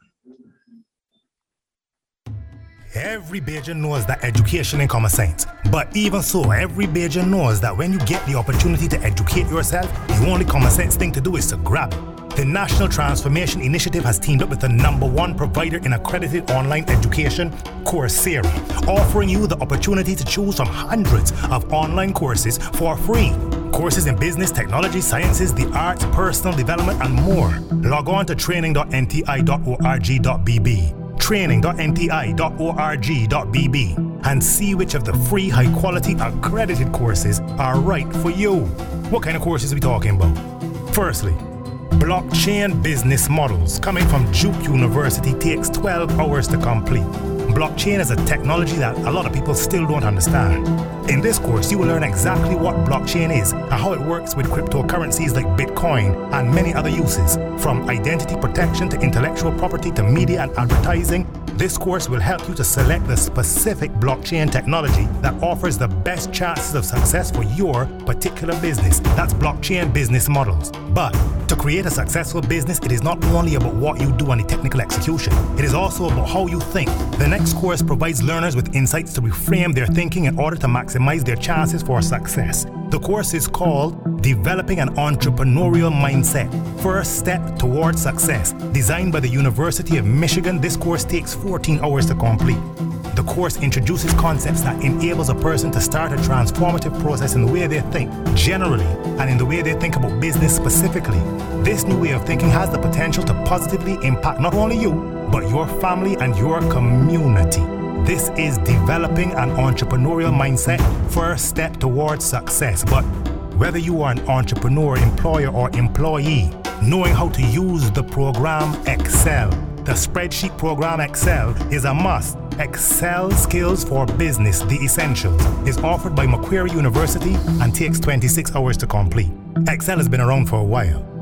Every Bajan knows that education ain't common sense. But even so, every Bajan knows that when you get the opportunity to educate yourself, the only common sense thing to do is to grab it. The National Transformation Initiative has teamed up with the number one provider in accredited online education, Coursera, offering you the opportunity to choose from hundreds of online courses for free. Courses in business, technology, sciences, the arts, personal development, and more. Log on to training dot n t i dot org dot b b. training dot n t i dot org dot b b and see which of the free, high-quality, accredited courses are right for you. What kind of courses are we talking about? Firstly, Blockchain Business Models, coming from Duke University, takes twelve hours to complete. Blockchain is a technology that a lot of people still don't understand. In this course, you will learn exactly what blockchain is and how it works with cryptocurrencies like Bitcoin and many other uses. From identity protection to intellectual property to media and advertising, this course will help you to select the specific blockchain technology that offers the best chances of success for your particular business. That's Blockchain Business Models. But to create a successful business, it is not only about what you do on the technical execution. It is also about how you think. The next course provides learners with insights to reframe their thinking in order to maximize their chances for success. The course is called Developing an Entrepreneurial Mindset, First Step Towards Success. Designed by the University of Michigan, this course takes fourteen hours to complete. The course introduces concepts that enables a person to start a transformative process in the way they think generally and in the way they think about business specifically. This new way of thinking has the potential to positively impact not only you, but your family and your community. This is Developing an Entrepreneurial Mindset, First Step Towards Success. But whether you are an entrepreneur, employer, or employee, knowing how to use the program Excel, the spreadsheet program Excel, is a must. Excel Skills for Business, The Essentials, is offered by Macquarie University and takes twenty-six hours to complete. Excel has been around for a while,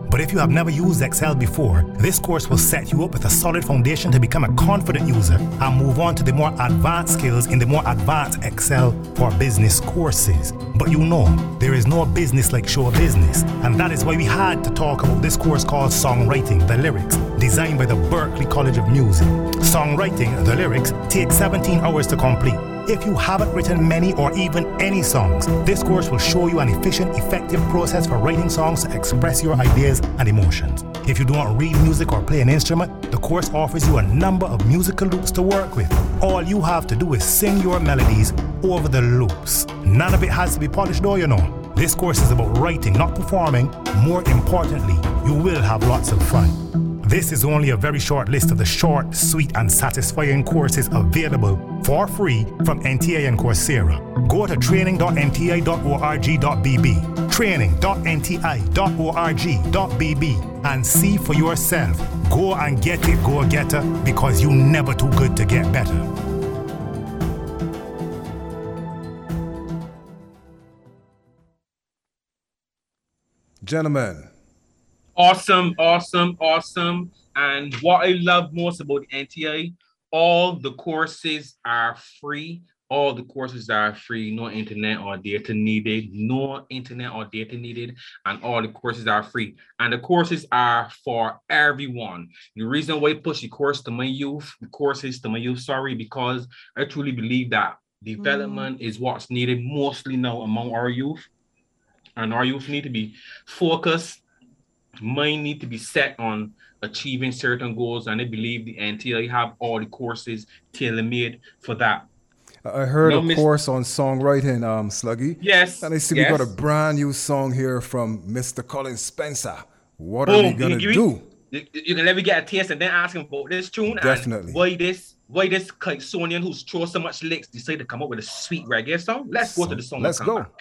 But if you have never used Excel before, this course will set you up with a solid foundation to become a confident user and move on to the more advanced skills in the more advanced Excel for Business courses. But you know, there is no business like show business, and that is why we had to talk about this course called Songwriting, the Lyrics, designed by the Berklee College of Music. Songwriting, the Lyrics, takes seventeen hours to complete. If you haven't written many or even any songs, this course will show you an efficient, effective process for writing songs to express your ideas and emotions. If you don't read music or play an instrument, the course offers you a number of musical loops to work with. All you have to do is sing your melodies over the loops. None of it has to be polished though, you know. This course is about writing, not performing. More importantly, you will have lots of fun. This is only a very short list of the short, sweet, and satisfying courses available for free from N T I and Coursera. Go to training dot n t i dot org dot b b, training dot n t i dot org dot b b, and see for yourself. Go and get it, go-getter, because you're never too good to get better. Gentlemen. Awesome, awesome, awesome. And what I love most about N T I, all the courses are free. All the courses are free. No internet or data needed. No internet or data needed. And all the courses are free. And the courses are for everyone. The reason why I push the course to my youth, the courses to my youth, sorry, because I truly believe that development mm. is what's needed mostly now among our youth. And our youth need to be focused. Mind need to be set on achieving certain goals, and I believe the N T I have all the courses tailor-made for that. I heard no a mis- course on songwriting, um, Sluggy. Yes. And I see yes. we got a brand new song here from Mister Colin Spencer. What Boom. are we gonna you, do? You, you can let me get a taste and then ask him about this tune. Definitely. And why this? Why this Sonian who's throw so much licks decided to come up with a sweet reggae song? Let's go to the song. Let's go. Back.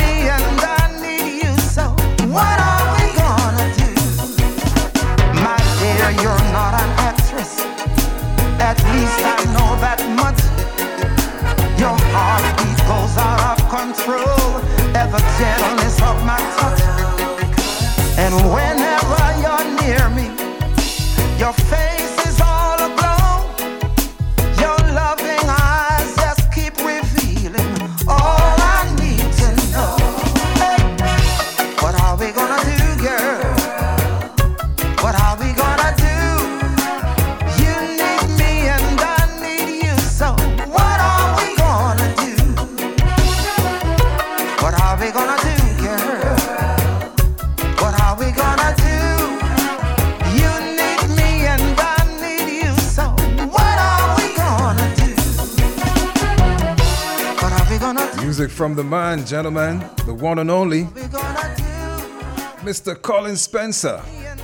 My at least I know that much. Your heartbeat goes out of control, ever gentleness of my touch. And whenever you're near me, your face is all aglow. Your loving eyes just keep revealing all I need to know. Hey, what are we gonna do, girl? What are we gonna do? You need me and I need you, so what are we gonna do? What are we gonna do, girl? What are we gonna do? You need me and I need you, so what are we gonna do? What are we gonna do? Music from the man, gentlemen, the one and only, Mister Colin Spencer.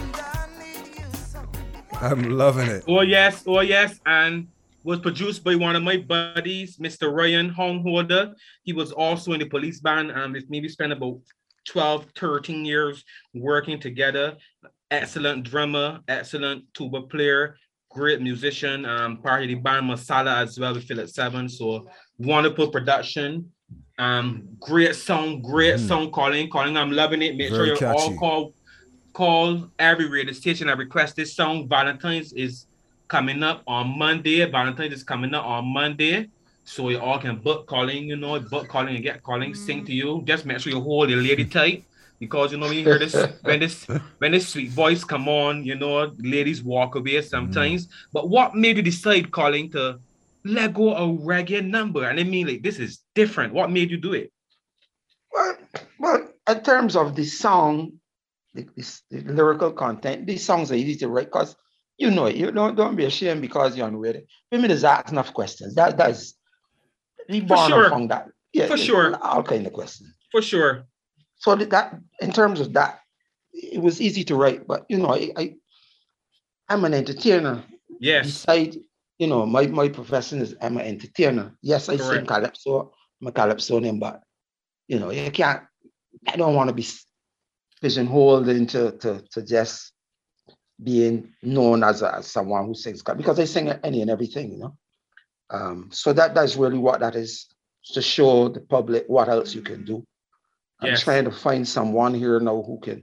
I'm loving it. Oh yes, oh yes, and was produced by one of my buddies, Mister Ryan Hongholder. He was also in the police band, and um, maybe spent about twelve, thirteen years working together. Excellent drummer, excellent tuba player, great musician, um, part of the band Masala as well with Philip Seven. So wonderful production, um, great song, great mm. song. Calling, calling, I'm loving it. Make Very sure you catchy. all call. Call every radio station. I request this song. Valentine's is coming up on Monday. Valentine's is coming up on Monday. So you all can book calling, you know, book calling and get calling, sing to you. Just make sure you hold your lady tight. Because you know, when you hear this, when this when this sweet voice come on, you know, ladies walk away sometimes. Mm. But what made you decide, calling, to let go a reggae number? And I mean, like, this is different. What made you do it? Well, well, in terms of the song, The, this, the lyrical content, these songs are easy to write because you know it. You don't don't be ashamed because you're unready. Women is asking enough questions. That that's we born sure. from that. Yeah, for sure. All kind of questions. For sure. So that in terms of that, it was easy to write. But you know, I, I I'm an entertainer. Yes. Beside, you know, my my profession is I'm an entertainer. Yes, I Correct. sing calypso. I'm a calypsonian, but you know, you can't. I don't want to be pigeonholed into to, to just being known as, a, as someone who sings, because I sing any and everything, you know. Um, so that that's really what that is, to show the public what else you can do. I'm Yes. trying to find someone here now who can,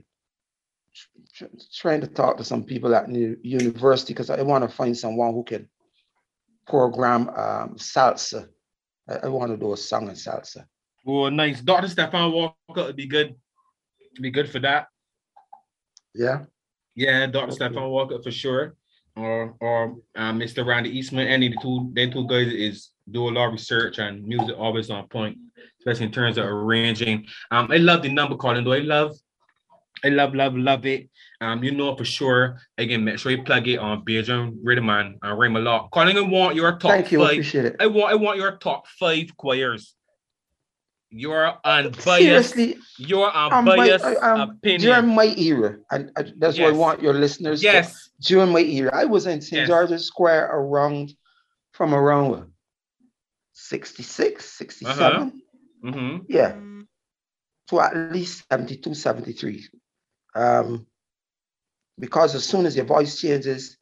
trying to talk to some people at the university, because I want to find someone who can program um, salsa. I, I want to do a song in salsa. Oh, nice. Doctor Stefan Walker would be good. Be good for that. Yeah. Yeah, Doctor Okay. Stefan Walker for sure. Or or uh, Mister Randy Eastman. Any of the two, them two guys is do a lot of research and music always on point, especially in terms of arranging. Um, I love the number calling though. I love, I love, love, love it. Um, you know for sure. Again, make sure you plug it on Bajan Rhythm and uh, Raymond Law. Calling, I want your top Thank you, five. appreciate it. I want I want your top five choirs. Your unbiased, Seriously, your um, my, unbiased um, opinion. during my era, and I, that's what I Yes. want your listeners Yes. to, during my era, I was in Saint Yes. George's Square around, from around sixty-six, sixty-seven. Uh-huh. Mm-hmm. Yeah. To at least seventy-two, seventy-three. Um, because as soon as your voice changes,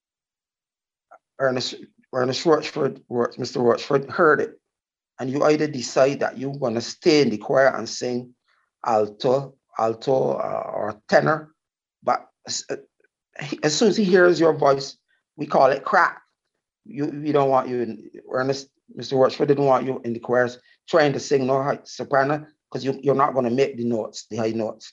Ernest, Ernest Rochford, Mister Rochford heard it. And you either decide that you're going to stay in the choir and sing alto, alto uh, or tenor, but as, uh, as soon as he hears your voice, we call it crack. You, we don't want you in, Ernest, Mister Rochford didn't want you in the choirs trying to sing no high soprano, because you, you're not going to make the notes, the high notes.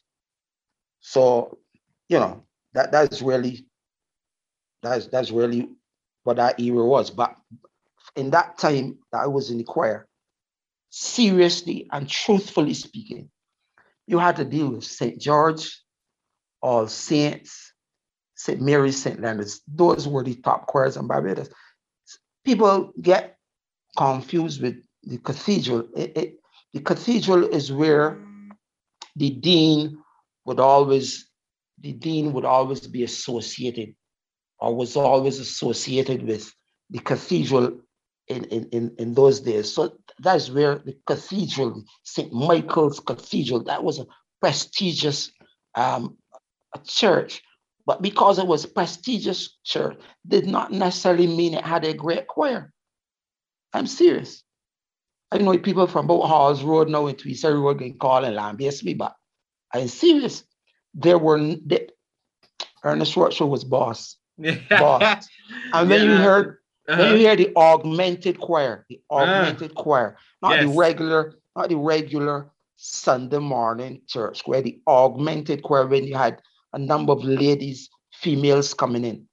So, you know, that that's really, that's, that's really what that era was. But in that time that I was in the choir, seriously and truthfully speaking, you had to deal with Saint George, All Saints, Saint Mary's, Saint Leonard's. Those were the top choirs in Barbados. People get confused with the cathedral. It, it, the cathedral is where the dean would always, the dean would always be associated, or was always associated with the cathedral in, in, in, in those days. So that's where the cathedral, Saint Michael's Cathedral, that was a prestigious um, a church But because it was a prestigious church, did not necessarily mean it had a great choir. I'm serious. I know people from both Halls Road now into East Surrey Road getting called and lambaste me, but I'm serious. There were, they, Ernest Rutherford was boss. boss. And when yeah. you heard, uh-huh. when you hear the augmented choir, the augmented uh, choir, not yes. the regular, not the regular Sunday morning church choir, the augmented choir when you had a number of ladies, females coming in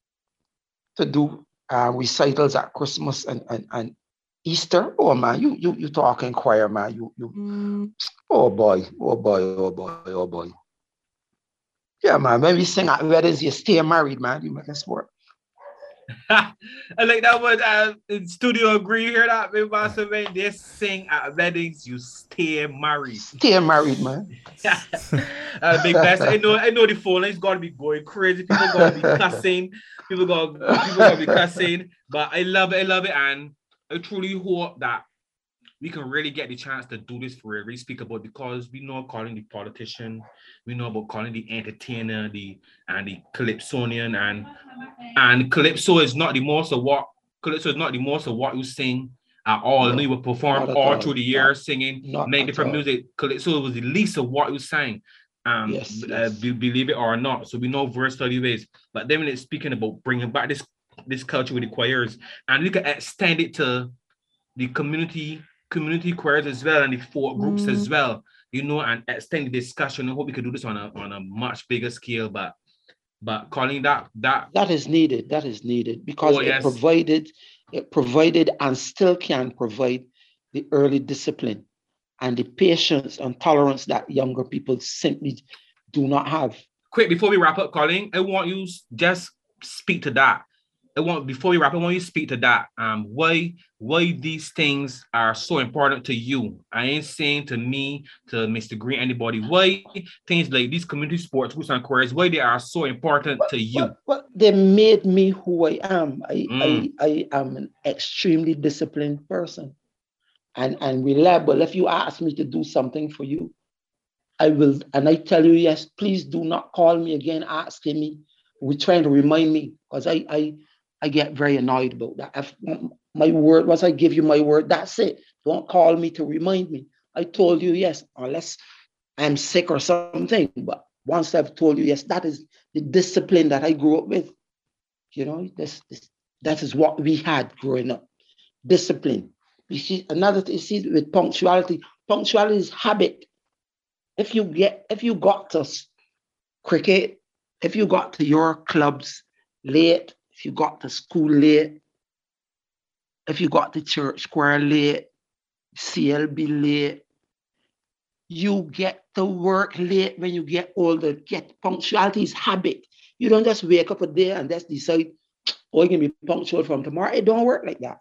to do uh, recitals at Christmas and, and, and Easter. Oh man, you you you talking choir, man. You you mm. oh boy, oh boy, oh boy, oh boy. Yeah, man. When we sing at weddings, you stay married, man. You make a sport. I like that one. Uh, in studio agree. You hear that, baby? Master man. They sing at weddings. You stay married. Stay married, man. uh, big best. I know. I know the phone line's got to be going crazy. People got to be cussing. People got. People got to be cussing. But I love it. I love it, and I truly hope that we can really get the chance to do this for real. We speak about because we know calling the politician, we know about calling the entertainer, the and the calypsonian, and and calypso is not the most of what calypso is not the most of what you sing at all. No, and you will perform all, all through the year not, singing, not make different all. music. Calypso was the least of what you sang. Um, yes, yes. Uh, be, believe it or not. So we know versatile ways. But then when it's speaking about bringing back this this culture with the choirs, and we can extend it to the community. community choirs as well and the folk groups mm. as well, you know, and extend the discussion. I hope we can do this on a on a much bigger scale, but but calling that that that is needed. That is needed because oh, it yes. provided it provided and still can provide the early discipline and the patience and tolerance that younger people simply do not have. Quick, before we wrap up, Colin, I want you just speak to that. I want before we wrap, I want you to speak to that. Um, why why these things are so important to you? I ain't saying to me, to Mister Green, anybody. Why things like these community sports, groups and choirs, why they are so important but, to you? But, but they made me who I am. I, mm. I I am an extremely disciplined person, and and reliable. If you ask me to do something for you, I will, and I tell you yes. Please do not call me again asking me. We're trying to remind me because I I. I get very annoyed about that. If my word, once I give you my word, that's it. Don't call me to remind me. I told you yes, unless I'm sick or something. But once I've told you yes, that is the discipline that I grew up with. You know, this, this that is what we had growing up. Discipline. You see, another thing, you see with punctuality, punctuality is habit. If you get, if you got to cricket, if you got to your clubs late, if you got to school late, if you got to church choir late, C L B late, you get to work late when you get older. Get punctuality is habit. You don't just wake up a day and just decide, oh, you can be punctual from tomorrow. It don't work like that.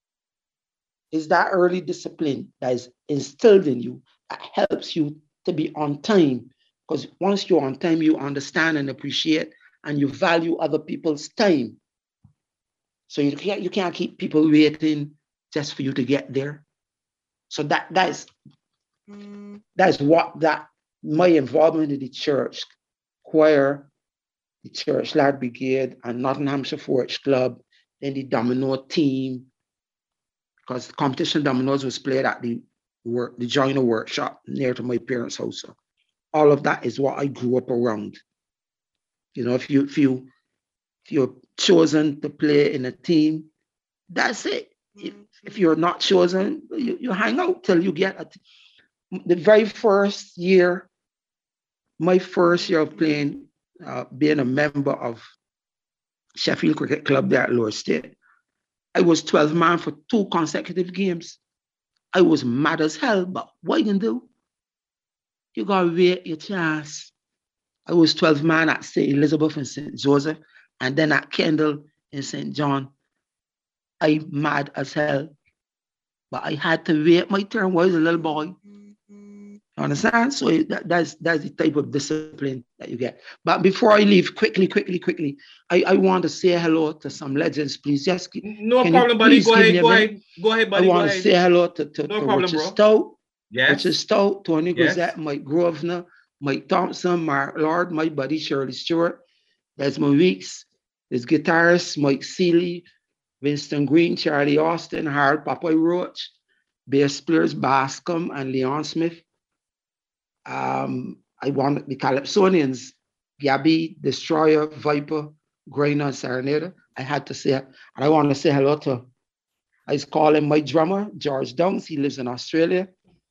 It's that early discipline that is instilled in you that helps you to be on time. Because once you're on time, you understand and appreciate and you value other people's time. So you can't you can't keep people waiting just for you to get there. So that that is mm. that is what that my involvement in the church choir, the Church Lad Brigade, and Nottinghamshire four H Club, then the domino team, because the competition dominoes was played at the work the joiner workshop near to my parents' house. So all of that is what I grew up around. You know, if you if you if you're chosen to play in a team, that's it. If, if you're not chosen, you, you hang out till you get a t- the very first year, my first year of playing, uh, being a member of Sheffield Cricket Club there at Lower State, I was twelve man for two consecutive games. I was mad as hell, but what you can do? You gotta wait your chance. I was twelve man at Saint Elizabeth and Saint Joseph, and then at Kendall in Saint John. I mad as hell, but I had to wait my turn. I was a little boy. You understand? So that, that's that's the type of discipline that you get. But before I leave, quickly, quickly, quickly, I, I want to say hello to some legends, please. Just no problem, buddy. Go ahead, go ahead, go ahead, buddy. I want to say hello to, to, no to problem, Richard bro. Stout, yes. Richard Stout, Tony yes. Gazette, Mike Grosvenor, Mike Thompson, Mark Lord, my buddy Shirley Stewart, Desmond Weeks, there's guitarists Mike Seeley, Winston Green, Charlie Austin, Harold Papoy Roach, bass players Bascom and Leon Smith. Um, I want the Calypsonians, Gabby, Destroyer, Viper, Grainer, and Serenada. I had to say, and I want to say hello to, I was calling my drummer, George Downs. He lives in Australia.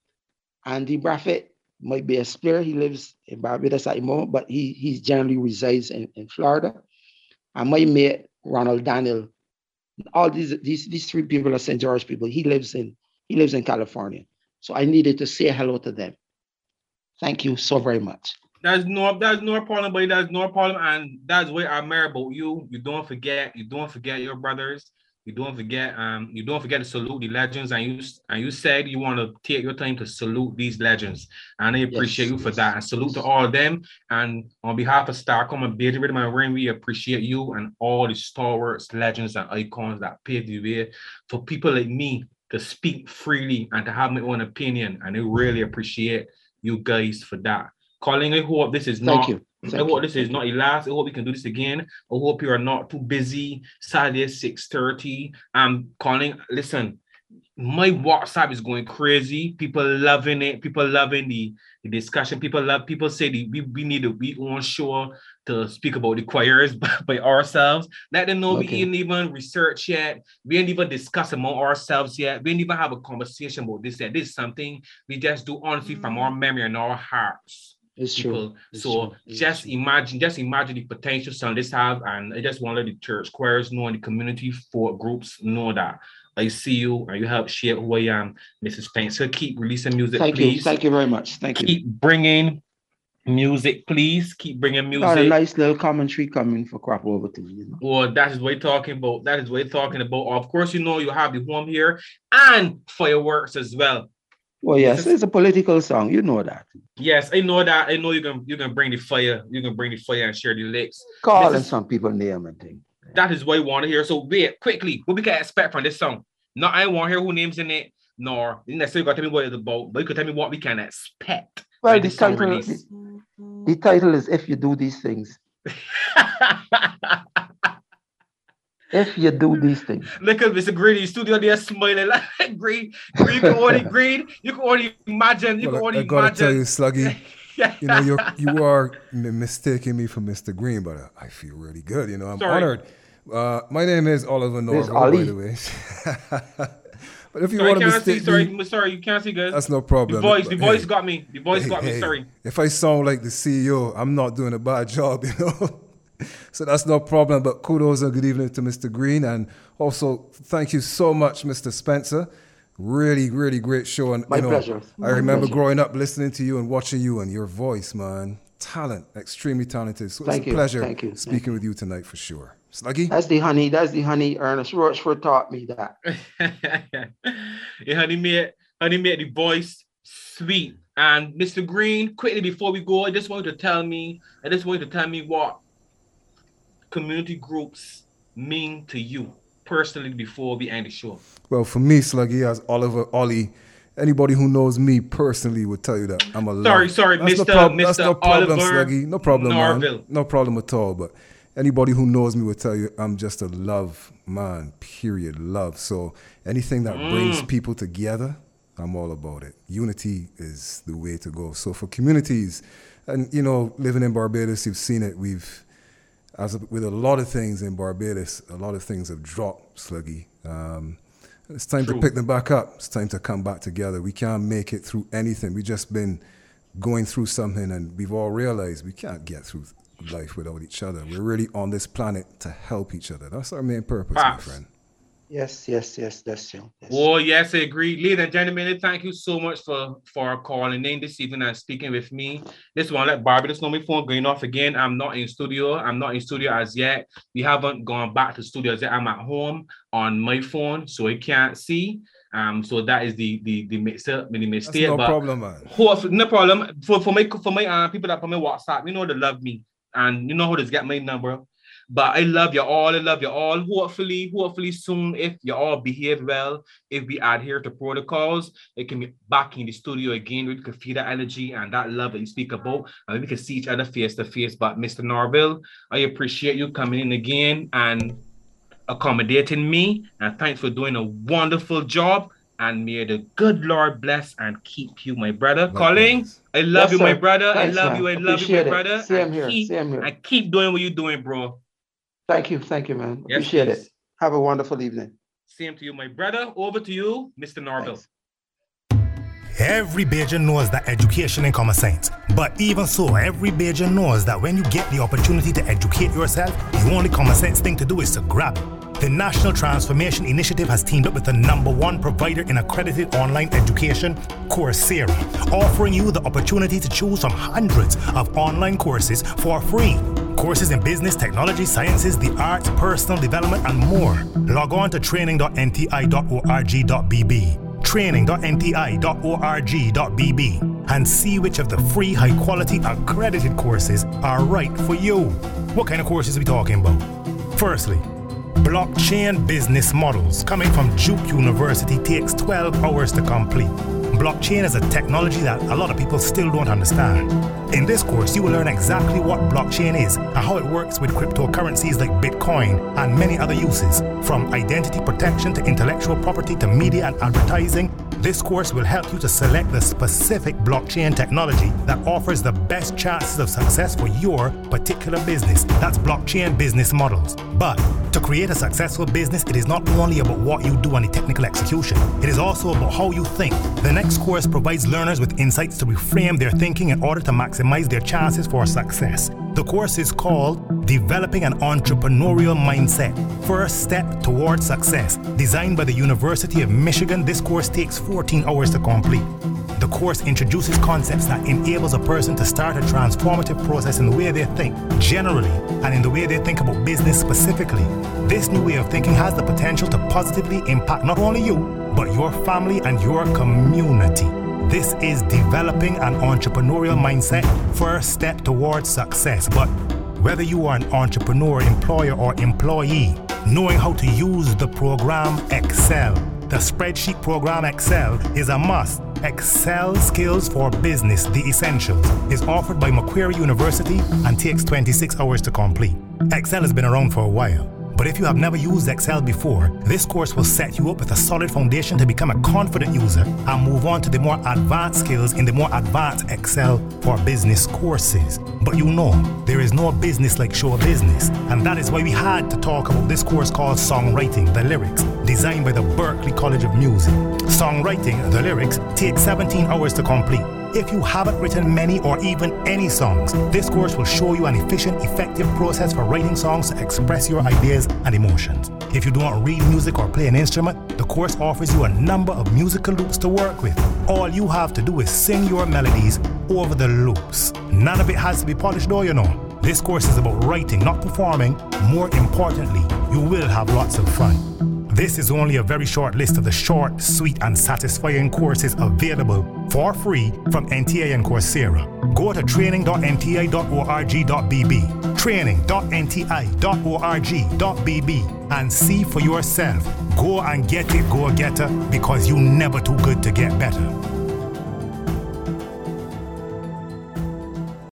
Andy Braffett, my bass player, he lives in Barbados at the moment, but he, he generally resides in, in Florida. And my mate, Ronald Daniel. All these, these, these three people are Saint George people. He lives in, he lives in California. So I needed to say hello to them. Thank you so very much. That's no, that's no problem, but that's no problem, and that's what I admire about you. You don't forget, you don't forget your brothers. You don't forget, um, you don't forget to salute the legends, and you and you said you want to take your time to salute these legends, and I appreciate yes, you for yes, that. And salute yes. to all of them. And on behalf of Starcom and Baby Rhythm and Rain, we appreciate you and all the stalwarts, legends, and icons that paved the way for people like me to speak freely and to have my own opinion. And I really appreciate you guys for that. Colin, I hope this is not. Thank you. Thank I hope you. this is not a last. I hope we can do this again. I hope you are not too busy. Saturday six thirty. Um, Colin, listen, my WhatsApp is going crazy. People loving it. People loving the, the discussion. People love. People say the, we we need to be on show to speak about the choirs by, by ourselves. Let them know okay. we ain't even research yet. We ain't even discuss among ourselves yet. We ain't even have a conversation about this yet. This is something we just do honestly mm-hmm. from our memory and our hearts. It's people. true. It's so true. It's just true. imagine, just imagine the potential some this have, and I just want to let the church choirs know and the community for groups know that I see you and you help share who I am, Missus Spencer. Keep releasing music, Thank please. you. Thank you very much. Thank Keep you. Keep bringing music, please. Keep bringing music. Got a nice little commentary coming for Crop Over too. You know? Well, that is what we're talking about. That is what we're talking about. Of course, you know you have the home here and fireworks as well. Well, yes, it's a political song. You know that. Yes, I know that. I know you can you can bring the fire. You can bring the fire and share the lyrics. Calling some people name and thing. That is what I want to hear. So wait, quickly, what we can expect from this song? Not I want to hear who names in it, nor you necessarily got to tell me what it's about, but you could tell me what we can expect. Well, the title, the, the title is If You Do These Things. If you do these things. Look at Mister Green studio there smiling like Green. Green, you can only Green. You can only imagine. You well, can only I gotta imagine. tell you, Sluggy. yeah. You know, you you are mistaking me for Mister Green, but uh, I feel really good. You know, I'm Sorry. honored. Uh, my name is Oliver Norville, by the way. But if you sorry, want to mistake see, sorry, me, sorry, you can't see, guys. That's no problem. The voice, but, the voice hey, got me. The voice hey, got me. Hey, sorry. If I sound like the C E O, I'm not doing a bad job, you know. So that's no problem, but kudos and good evening to Mister Green, and also thank you so much, Mister Spencer. Really, really great show. And My you know, pleasure. I My remember pleasure. growing up listening to you and watching you and your voice, man. Talent, extremely talented. So thank it's a you. pleasure thank you. speaking thank with you tonight for sure. Sluggy? That's the honey, that's the honey Ernest Rochford taught me that. Yeah, honey made, honey made the voice sweet. And Mister Green, quickly before we go, I just want you to tell me, I just want you to tell me what community groups mean to you personally before we end the show. Well, for me, Sluggy, as Oliver Ollie, anybody who knows me personally would tell you that I'm a sorry, love. sorry, That's Mister No prob- Mister That's no problem, Oliver Sluggy. No problem, Norville. man. No problem at all. But anybody who knows me would tell you I'm just a love man. Period. Love. So anything that mm. brings people together, I'm all about it. Unity is the way to go. So for communities, and you know, living in Barbados, you've seen it. We've As a, with a lot of things in Barbados, a lot of things have dropped, Sluggy. Um, it's time True. to pick them back up. It's time to come back together. We can't make it through anything. We've just been going through something, and we've all realized we can't get through life without each other. We're really on this planet to help each other. That's our main purpose, Pops. my friend. Yes, yes, yes, that's true. Yes. Oh, yes, I agree. Ladies and gentlemen, thank you so much for, for calling in this evening and speaking with me. This one, let Barbados know my phone going off again. I'm not in studio. I'm not in studio as yet. We haven't gone back to studio as yet. I'm at home on my phone, so I can't see. Um, so that is the the the mistake. The mistake. That's no but problem, man. Hope, no problem. For for my for my uh, people that put my WhatsApp, you know they love me, and you know how to get my number. But I love you all. I love you all. Hopefully, hopefully soon, if you all behave well, if we adhere to protocols, it can be back in the studio again. We can feel that energy and that love that you speak about, and we can see each other face to face. But Mister Norville, I appreciate you coming in again and accommodating me. And thanks for doing a wonderful job. And may the good Lord bless and keep you, my brother. Likewise. Colin, I love yes, you, sir. my brother. Thanks, I love man. you. I love Appreciate you, my brother. Same here. Keep, Same here. And keep doing what you're doing, bro. Thank you. Thank you, man. Yes, Appreciate please. it. Have a wonderful evening. Same to you, my brother. Over to you, Mister Norville. Every Bajan knows that education ain't common sense. But even so, every Bajan knows that when you get the opportunity to educate yourself, the only common sense thing to do is to grab it. The National Transformation Initiative has teamed up with the number one provider in accredited online education, Coursera, offering you the opportunity to choose from hundreds of online courses for free. Courses in business, technology, sciences, the arts, personal development, and more. Log on to training dot n t i dot org dot b b, training dot n t i dot org dot b b, and see which of the free, high-quality, accredited courses are right for you. What kind of courses are we talking about? Firstly, Blockchain Business Models, coming from Duke University, takes twelve hours to complete. Blockchain is a technology that a lot of people still don't understand. In this course, you will learn exactly what blockchain is and how it works with cryptocurrencies like Bitcoin and many other uses. From identity protection to intellectual property to media and advertising, this course will help you to select the specific blockchain technology that offers the best chances of success for your particular business. That's Blockchain Business Models. But to create a successful business, it is not only about what you do and the technical execution. It is also about how you think. The next course provides learners with insights to reframe their thinking in order to maximize their chances for success. The course is called Developing an Entrepreneurial Mindset, First Step Towards Success. Designed by the University of Michigan, this course takes fourteen hours to complete. The course introduces concepts that enables a person to start a transformative process in the way they think generally and in the way they think about business specifically. This new way of thinking has the potential to positively impact not only you, but your family and your community. This is Developing an Entrepreneurial Mindset, First Step Towards Success. But whether you are an entrepreneur, employer, or employee, knowing how to use the program Excel, the spreadsheet program Excel, is a must. Excel Skills for Business, The Essentials, is offered by Macquarie University and takes twenty-six hours to complete. Excel has been around for a while. But if you have never used Excel before, this course will set you up with a solid foundation to become a confident user and move on to the more advanced skills in the more advanced Excel for Business courses. But you know, there is no business like show business, and that is why we had to talk about this course called Songwriting, the Lyrics, designed by the Berklee College of Music. Songwriting, the Lyrics, takes seventeen hours to complete. If you haven't written many or even any songs, this course will show you an efficient, effective process for writing songs to express your ideas and emotions. If you don't read music or play an instrument, the course offers you a number of musical loops to work with. All you have to do is sing your melodies over the loops. None of it has to be polished though, you know. This course is about writing, not performing. More importantly, you will have lots of fun. This is only a very short list of the short, sweet, and satisfying courses available for free from N T I and Coursera. Go to training dot n t i dot org dot b b, training dot n t i dot org dot b b, and see for yourself. Go and get it, go-getter, because you're never too good to get better.